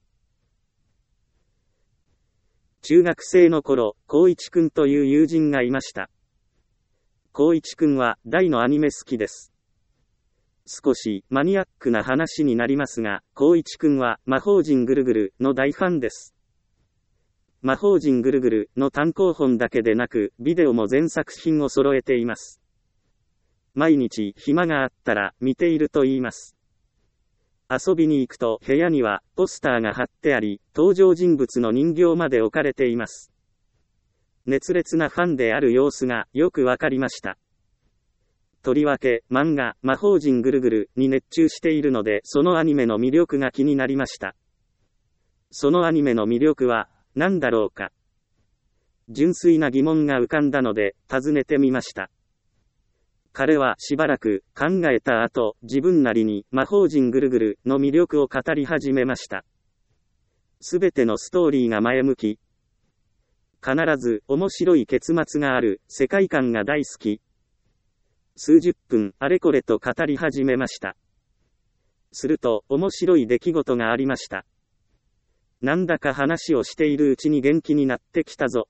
中学生の頃、光一くんという友人がいました。光一くんは大のアニメ好きです。少しマニアックな話になりますが、光一くんは魔法陣ぐるぐるの大ファンです。魔法陣ぐるぐるの単行本だけでなく、ビデオも全作品を揃えています。毎日暇があったら見ていると言います。遊びに行くと部屋にはポスターが貼ってあり、登場人物の人形まで置かれています。熱烈なファンである様子がよくわかりました。とりわけ漫画魔法陣ぐるぐるに熱中しているので、そのアニメの魅力が気になりました。そのアニメの魅力は何だろうか。純粋な疑問が浮かんだので尋ねてみました。彼はしばらく考えた後、自分なりに魔法陣ぐるぐるの魅力を語り始めました。すべてのストーリーが前向き。必ず面白い結末がある世界観が大好き。数十分あれこれと語り始めました。すると面白い出来事がありました。なんだか話をしているうちに元気になってきたぞ。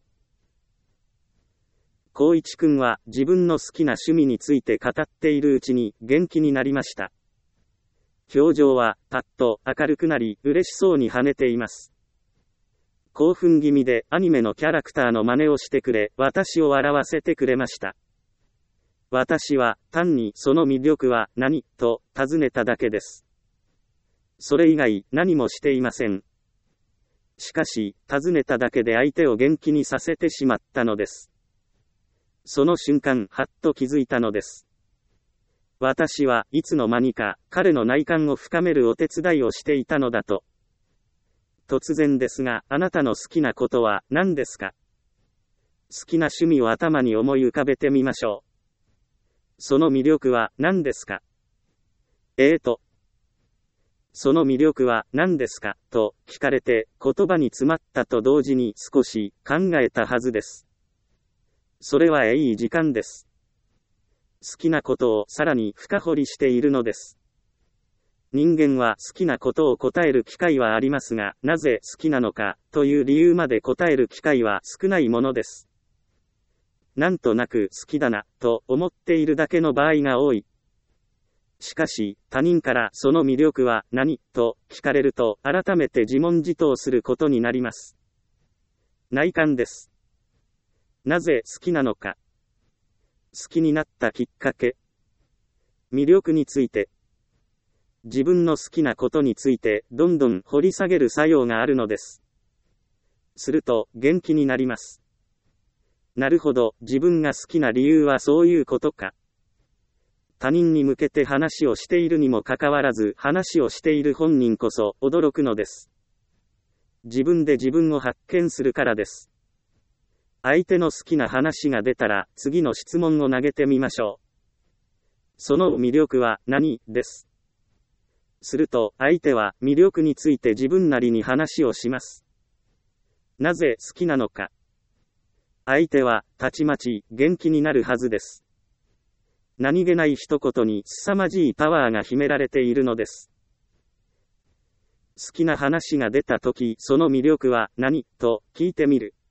光一くんは自分の好きな趣味について語っているうちに元気になりました。表情はパッと明るくなり嬉しそうに跳ねています。興奮気味でアニメのキャラクターの真似をしてくれ、私を笑わせてくれました。私は単にその魅力は何と尋ねただけです。それ以外何もしていません。しかし、尋ねただけで相手を元気にさせてしまったのです。その瞬間、はっと気づいたのです。 私はいつの間にか彼の内観を深めるお手伝いをしていたのだと。突然ですが、あなたの好きなことは何ですか？好きな趣味を頭に思い浮かべてみましょう。その魅力は何ですか？えーと。その魅力は何ですかと聞かれて、言葉に詰まったと同時に少し考えたはずです。それはいい時間です。好きなことをさらに深掘りしているのです。人間は好きなことを答える機会はありますが、なぜ好きなのかという理由まで答える機会は少ないものです。なんとなく好きだなと思っているだけの場合が多い。しかし、他人からその魅力は何と聞かれると、改めて自問自答することになります。内観です。なぜ好きなのか。好きになったきっかけ。魅力について。自分の好きなことについて、どんどん掘り下げる作用があるのです。すると、元気になります。なるほど、自分が好きな理由はそういうことか。他人に向けて話をしているにもかかわらず、話をしている本人こそ驚くのです。自分で自分を発見するからです。相手の好きな話が出たら、次の質問を投げてみましょう。その魅力は何です。すると、相手は魅力について自分なりに話をします。なぜ好きなのか。相手は、たちまち元気になるはずです。何気ない一言に凄まじいパワーが秘められているのです。好きな話が出たとき、その魅力は何と聞いてみる。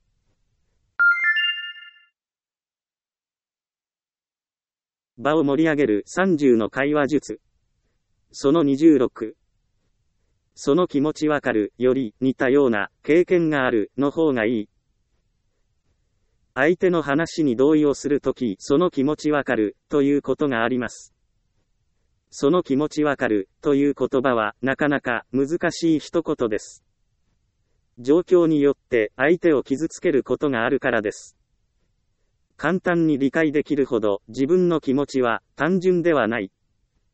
場を盛り上げるさんじゅうの会話術。そのにじゅうろく。その気持ちわかるより似たような経験があるの方がいい。相手の話に同意をするとき、その気持ちわかるということがあります。その気持ちわかるという言葉はなかなか難しい一言です。状況によって相手を傷つけることがあるからです。簡単に理解できるほど自分の気持ちは単純ではない。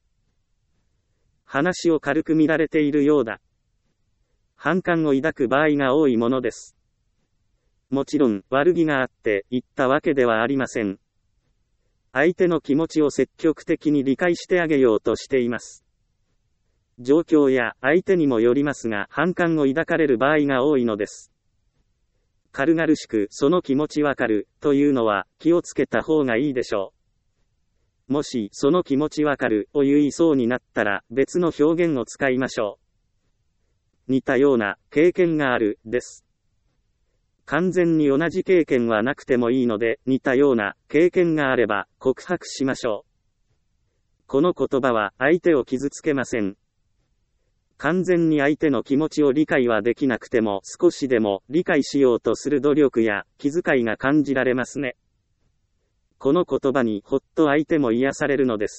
話を軽く見られているようだ。反感を抱く場合が多いものです。もちろん、悪気があって言ったわけではありません。相手の気持ちを積極的に理解してあげようとしています。状況や相手にもよりますが、反感を抱かれる場合が多いのです。軽々しく、その気持ちわかる、というのは、気をつけた方がいいでしょう。もし、その気持ちわかる、を言いそうになったら、別の表現を使いましょう。似たような、経験がある、です。完全に同じ経験はなくてもいいので、似たような経験があれば告白しましょう。この言葉は相手を傷つけません。完全に相手の気持ちを理解はできなくても少しでも理解しようとする努力や気遣いが感じられますね。この言葉にほっと相手も癒されるのです。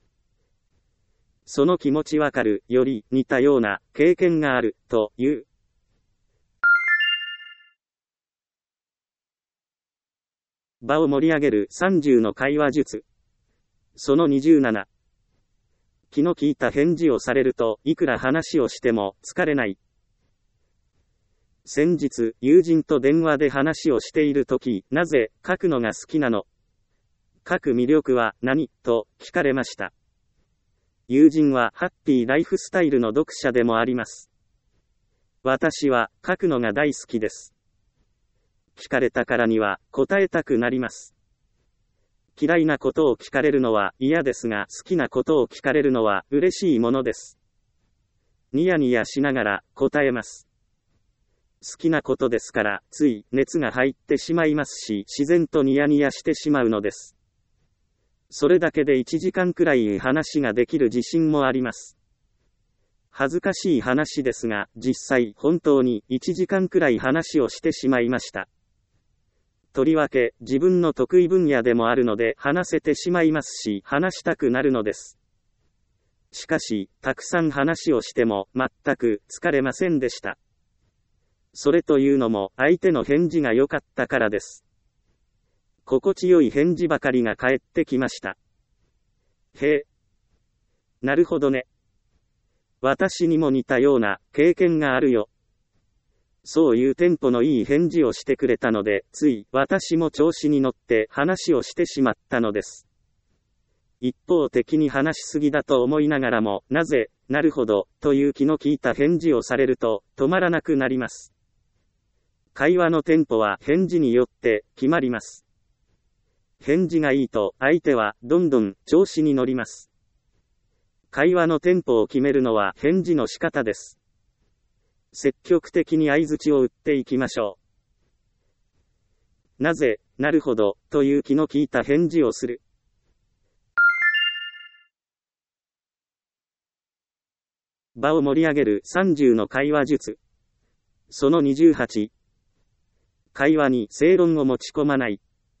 その気持ちわかるより似たような経験があるという。場を盛り上げるさんじゅうの会話術。そのにじゅうなな。気の利いた返事をされると、いくら話をしても疲れない。先日、友人と電話で話をしているとき、なぜ書くのが好きなの？書く魅力は何？と聞かれました。友人はハッピーライフスタイルの読者でもあります。私は書くのが大好きです。聞かれたからには答えたくなります。嫌いなことを聞かれるのは嫌ですが、好きなことを聞かれるのは嬉しいものです。ニヤニヤしながら答えます。好きなことですから、つい熱が入ってしまいますし、自然とニヤニヤしてしまうのです。それだけでいちじかんくらい話ができる自信もあります。恥ずかしい話ですが、実際本当にいちじかんくらい話をしてしまいました。とりわけ、自分の得意分野でもあるので話せてしまいますし、話したくなるのです。しかし、たくさん話をしても、全く疲れませんでした。それというのも、相手の返事が良かったからです。心地よい返事ばかりが返ってきました。へえ、 なるほどね。私にも似たような経験があるよ。そういうテンポのいい返事をしてくれたので、つい私も調子に乗って話をしてしまったのです。一方的に話しすぎだと思いながらも、なぜ、なるほど、という気の利いた返事をされると、止まらなくなります。会話のテンポは返事によって決まります。返事がいいと、相手はどんどん調子に乗ります。会話のテンポを決めるのは返事の仕方です。積極的に相槌を打っていきましょう。なぜ、なるほど、という気の利いた返事をする。場を盛り上げるさんじゅうの会話術。そのにじゅうはち。会話に正論を持ち込まない。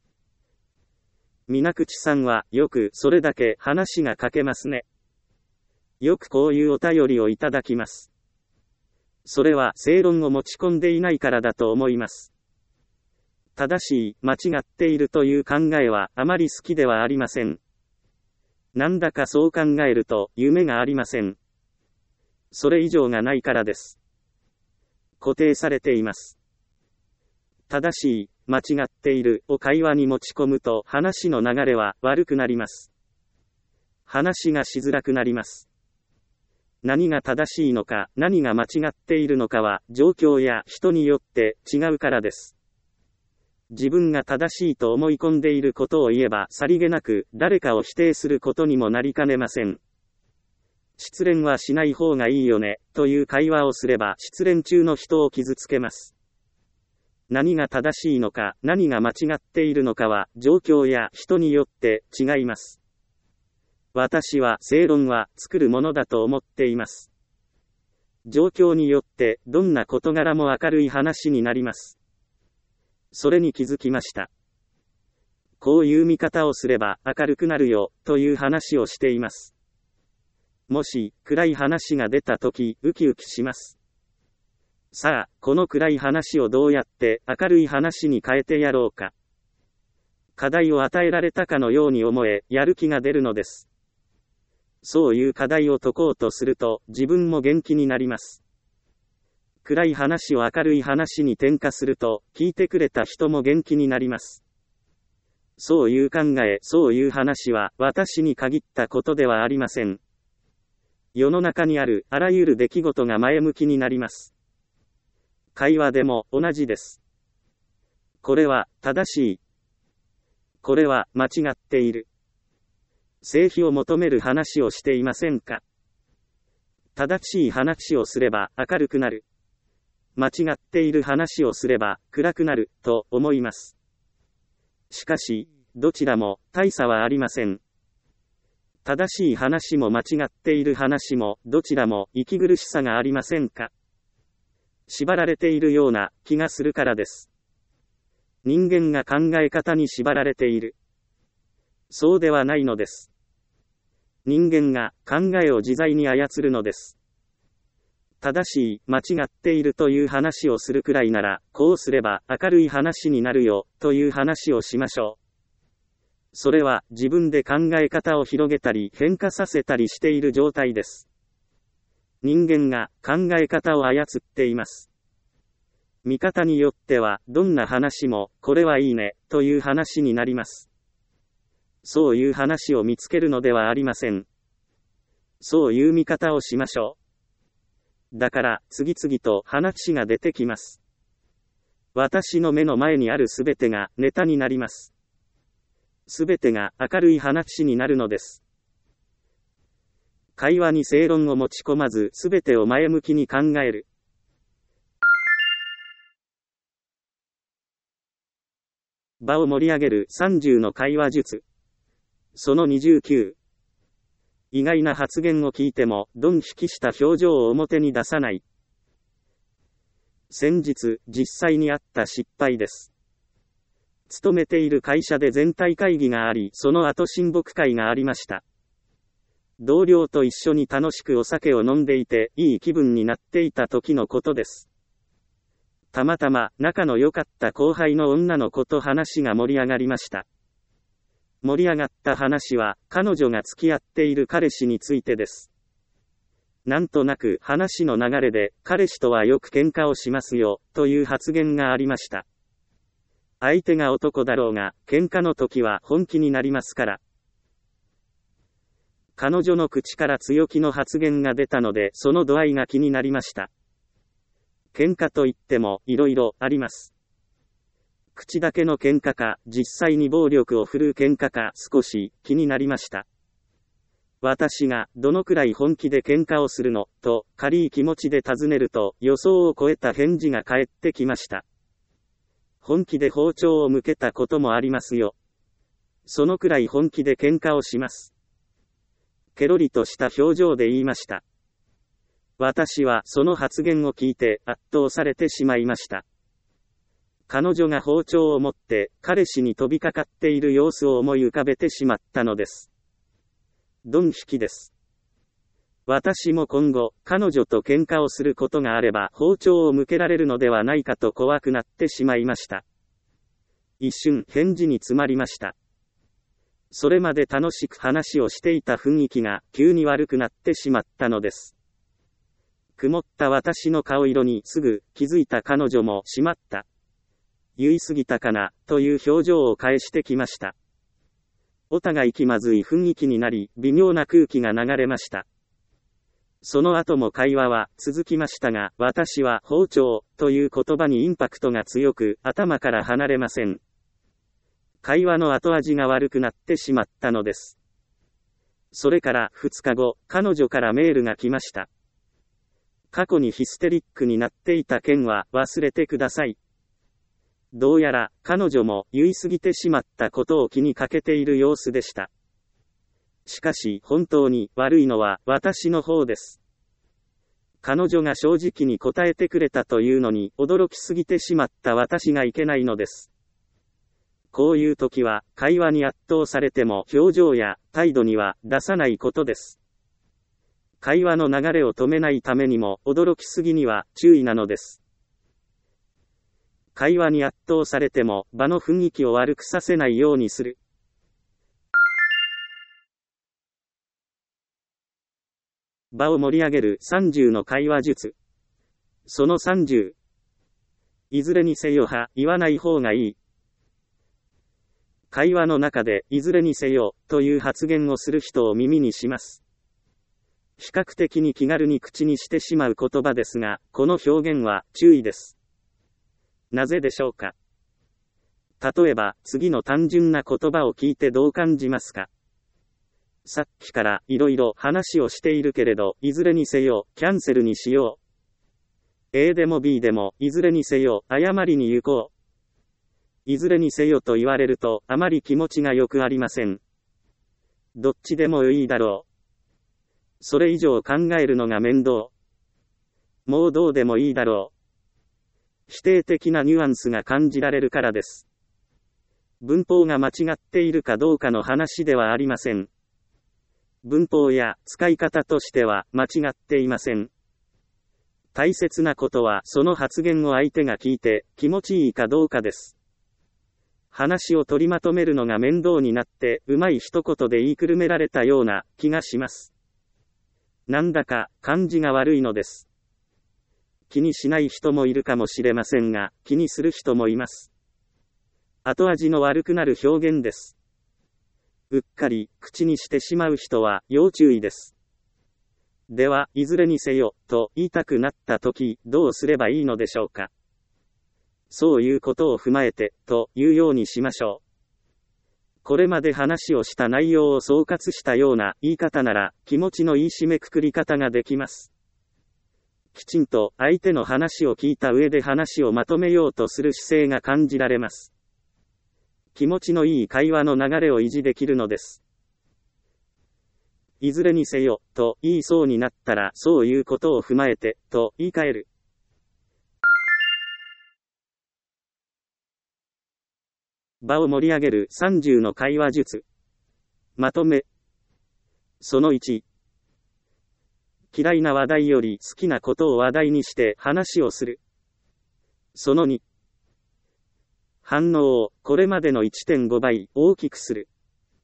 水口さんはよくそれだけ話が書けますね。よくこういうお便りをいただきます。それは正論を持ち込んでいないからだと思います。正しい、間違っているという考えはあまり好きではありません。なんだかそう考えると夢がありません。それ以上がないからです。固定されています。正しい、間違っているを会話に持ち込むと話の流れは悪くなります。話がしづらくなります。何が正しいのか、何が間違っているのかは状況や人によって違うからです。自分が正しいと思い込んでいることを言えばさりげなく誰かを否定することにもなりかねません。失恋はしない方がいいよね、という会話をすれば失恋中の人を傷つけます。何が正しいのか、何が間違っているのかは状況や人によって違います。私は正論は作るものだと思っています。状況によってどんな事柄も明るい話になります。それに気づきました。こういう見方をすれば明るくなるよ、という話をしています。もし暗い話が出たとき、ウキウキします。さあ、この暗い話をどうやって明るい話に変えてやろうか。課題を与えられたかのように思え、やる気が出るのです。そういう課題を解こうとすると、自分も元気になります。暗い話を明るい話に転化すると、聞いてくれた人も元気になります。そういう考え、そういう話は、私に限ったことではありません。世の中にあるあらゆる出来事が前向きになります。会話でも同じです。これは正しい。これは間違っている。正否を求める話をしていませんか？正しい話をすれば明るくなる。間違っている話をすれば暗くなると思います。しかし、どちらも大差はありません。正しい話も間違っている話もどちらも息苦しさがありませんか？縛られているような気がするからです。人間が考え方に縛られている。そうではないのです。人間が考えを自在に操るのです。正しい、間違っているという話をするくらいなら、こうすれば明るい話になるよ、という話をしましょう。それは自分で考え方を広げたり変化させたりしている状態です。人間が考え方を操っています。見方によってはどんな話もこれはいいねという話になります。そういう話を見つけるのではありません。そういう見方をしましょう。だから次々と話が出てきます。私の目の前にあるすべてがネタになります。すべてが明るい話になるのです。会話に正論を持ち込まず、すべてを前向きに考える。場を盛り上げるさんじゅうの会話術。そのにじゅうきゅう。意外な発言を聞いても、ドン引きした表情を表に出さない。先日、実際にあった失敗です。勤めている会社で全体会議があり、その後親睦会がありました。同僚と一緒に楽しくお酒を飲んでいて、いい気分になっていた時のことです。たまたま、仲の良かった後輩の女の子と話が盛り上がりました。 盛り上がった話は、彼女が付き合っている彼氏についてです。なんとなく話の流れで、彼氏とはよく喧嘩をしますよ、という発言がありました。相手が男だろうが、喧嘩の時は本気になりますから。彼女の口から強気の発言が出たので、その度合いが気になりました。喧嘩といっても、いろいろあります。口だけの喧嘩か、実際に暴力を振るう喧嘩か、少し気になりました。私が、どのくらい本気で喧嘩をするの、と、軽い気持ちで尋ねると、予想を超えた返事が返ってきました。本気で包丁を向けたこともありますよ。そのくらい本気で喧嘩をします。ケロリとした表情で言いました。私はその発言を聞いて圧倒されてしまいました。彼女が包丁を持って彼氏に飛びかかっている様子を思い浮かべてしまったのです。ドン引きです。私も今後、彼女と喧嘩をすることがあれば包丁を向けられるのではないかと怖くなってしまいました。一瞬返事に詰まりました。それまで楽しく話をしていた雰囲気が急に悪くなってしまったのです。曇った私の顔色にすぐ気づいた彼女もしまった。言い過ぎたかな、という表情を返してきました。お互い気まずい雰囲気になり、微妙な空気が流れました。その後も会話は続きましたが、私は包丁という言葉にインパクトが強く、頭から離れません。会話の後味が悪くなってしまったのです。それからふつかご、彼女からメールが来ました。過去にヒステリックになっていた件は忘れてください。どうやら彼女も言い過ぎてしまったことを気にかけている様子でした。しかし本当に悪いのは私の方です。彼女が正直に答えてくれたというのに驚きすぎてしまった私がいけないのです。こういう時は会話に圧倒されても表情や態度には出さないことです。会話の流れを止めないためにも驚きすぎには注意なのです。会話に圧倒されても場の雰囲気を悪くさせないようにする。場を盛り上げるさんじゅうの会話術。そのさんじゅう。いずれにせよは言わない方がいい。会話の中でいずれにせよという発言をする人を耳にします。比較的に気軽に口にしてしまう言葉ですが、この表現は注意です。なぜでしょうか。例えば、次の単純な言葉を聞いてどう感じますか。さっきからいろいろ話をしているけれど、いずれにせよ、キャンセルにしよう。A でも B でも、いずれにせよ、謝りに行こう。いずれにせよと言われると、あまり気持ちが良くありません。どっちでもいいだろう。それ以上考えるのが面倒。もうどうでもいいだろう。否定的なニュアンスが感じられるからです。文法が間違っているかどうかの話ではありません。文法や使い方としては間違っていません。大切なことはその発言を相手が聞いて気持ちいいかどうかです。話を取りまとめるのが面倒になってうまい一言で言いくるめられたような気がします。なんだか感じが悪いのです。気にしない人もいるかもしれませんが、気にする人もいます。後味の悪くなる表現です。うっかり口にしてしまう人は要注意です。では、いずれにせよ、と言いたくなったとき、どうすればいいのでしょうか。そういうことを踏まえて、というようにしましょう。これまで話をした内容を総括したような言い方なら、気持ちのいい締めくくり方ができます。きちんと相手の話を聞いた上で話をまとめようとする姿勢が感じられます。気持ちのいい会話の流れを維持できるのです。いずれにせよ、と言いそうになったら、そういうことを踏まえて、と言い換える。場を盛り上げるさんじゅうの会話術。まとめ。そのいち。嫌いな話題より好きなことを話題にして話をする。そのに。反応をこれまでの いってんご 倍大きくする。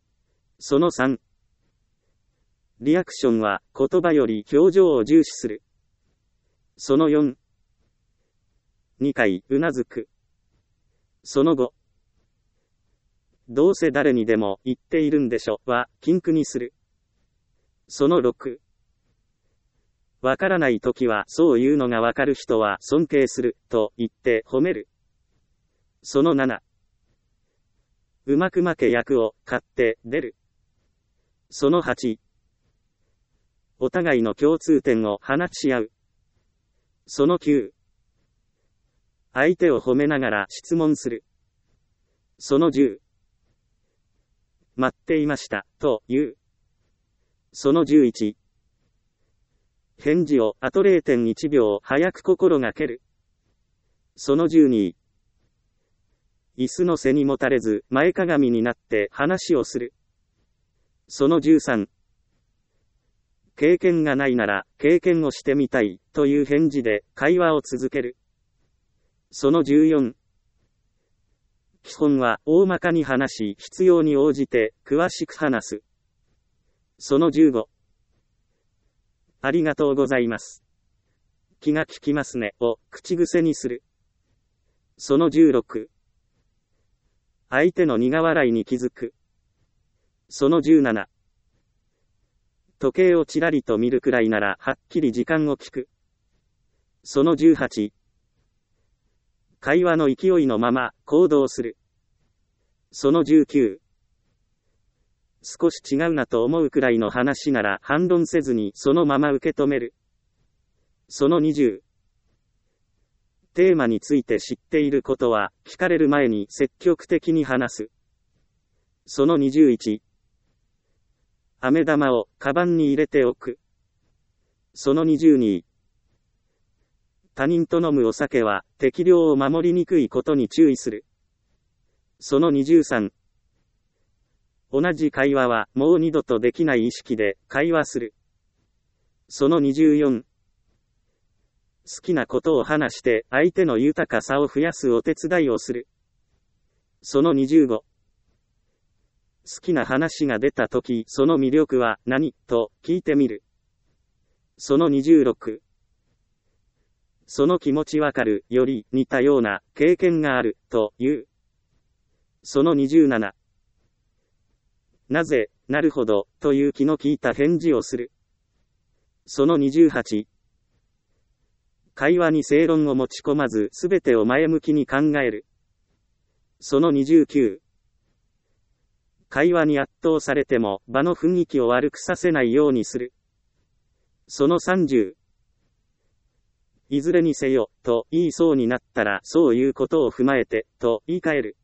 そのさん、リアクションは言葉より表情を重視する。そのよん、にかいうなずく。そのご、どうせ誰にでも言っているんでしょは禁句にする。そのろく、わからないときはそういうのがわかる人は尊敬すると言って褒める。そのなな、うまく負け役を買って出る。そのはち、お互いの共通点を話し合う。そのきゅう、相手を褒めながら質問する。そのじゅう、待っていましたという。そのじゅういち、返事をあと れいてんいちびょう早く心がける。そのじゅうに、椅子の背にもたれず前かがみになって話をする。そのじゅうさん、経験がないなら経験をしてみたいという返事で会話を続ける。そのじゅうよん、基本は大まかに話し必要に応じて詳しく話す。そのじゅうご、ありがとうございます。気が利きますねを口癖にする。そのじゅうろく、相手の苦笑いに気づく。そのじゅうなな、時計をちらりと見るくらいならはっきり時間を聞く。そのじゅうはち、会話の勢いのまま行動する。そのじゅうきゅう、少し違うなと思うくらいの話なら反論せずにそのまま受け止める。そのにじゅう、テーマについて知っていることは聞かれる前に積極的に話す。そのにじゅういち、飴玉をカバンに入れておく。そのにじゅうに、他人と飲むお酒は適量を守りにくいことに注意する。そのにじゅうさん、同じ会話はもう二度とできない意識で会話する。そのにじゅうよん、好きなことを話して相手の豊かさを増やすお手伝いをする。そのにじゅうご、好きな話が出たときその魅力は何と聞いてみる。そのにじゅうろく、その気持ちわかるより似たような経験があるという。そのにじゅうなな、なぜ、なるほど、という気の利いた返事をする。そのにじゅうはち、会話に正論を持ち込まずすべてを前向きに考える。そのにじゅうきゅう、会話に圧倒されても場の雰囲気を悪くさせないようにする。そのさんじゅう、いずれにせよ、と言いそうになったらそういうことを踏まえて、と言い換える。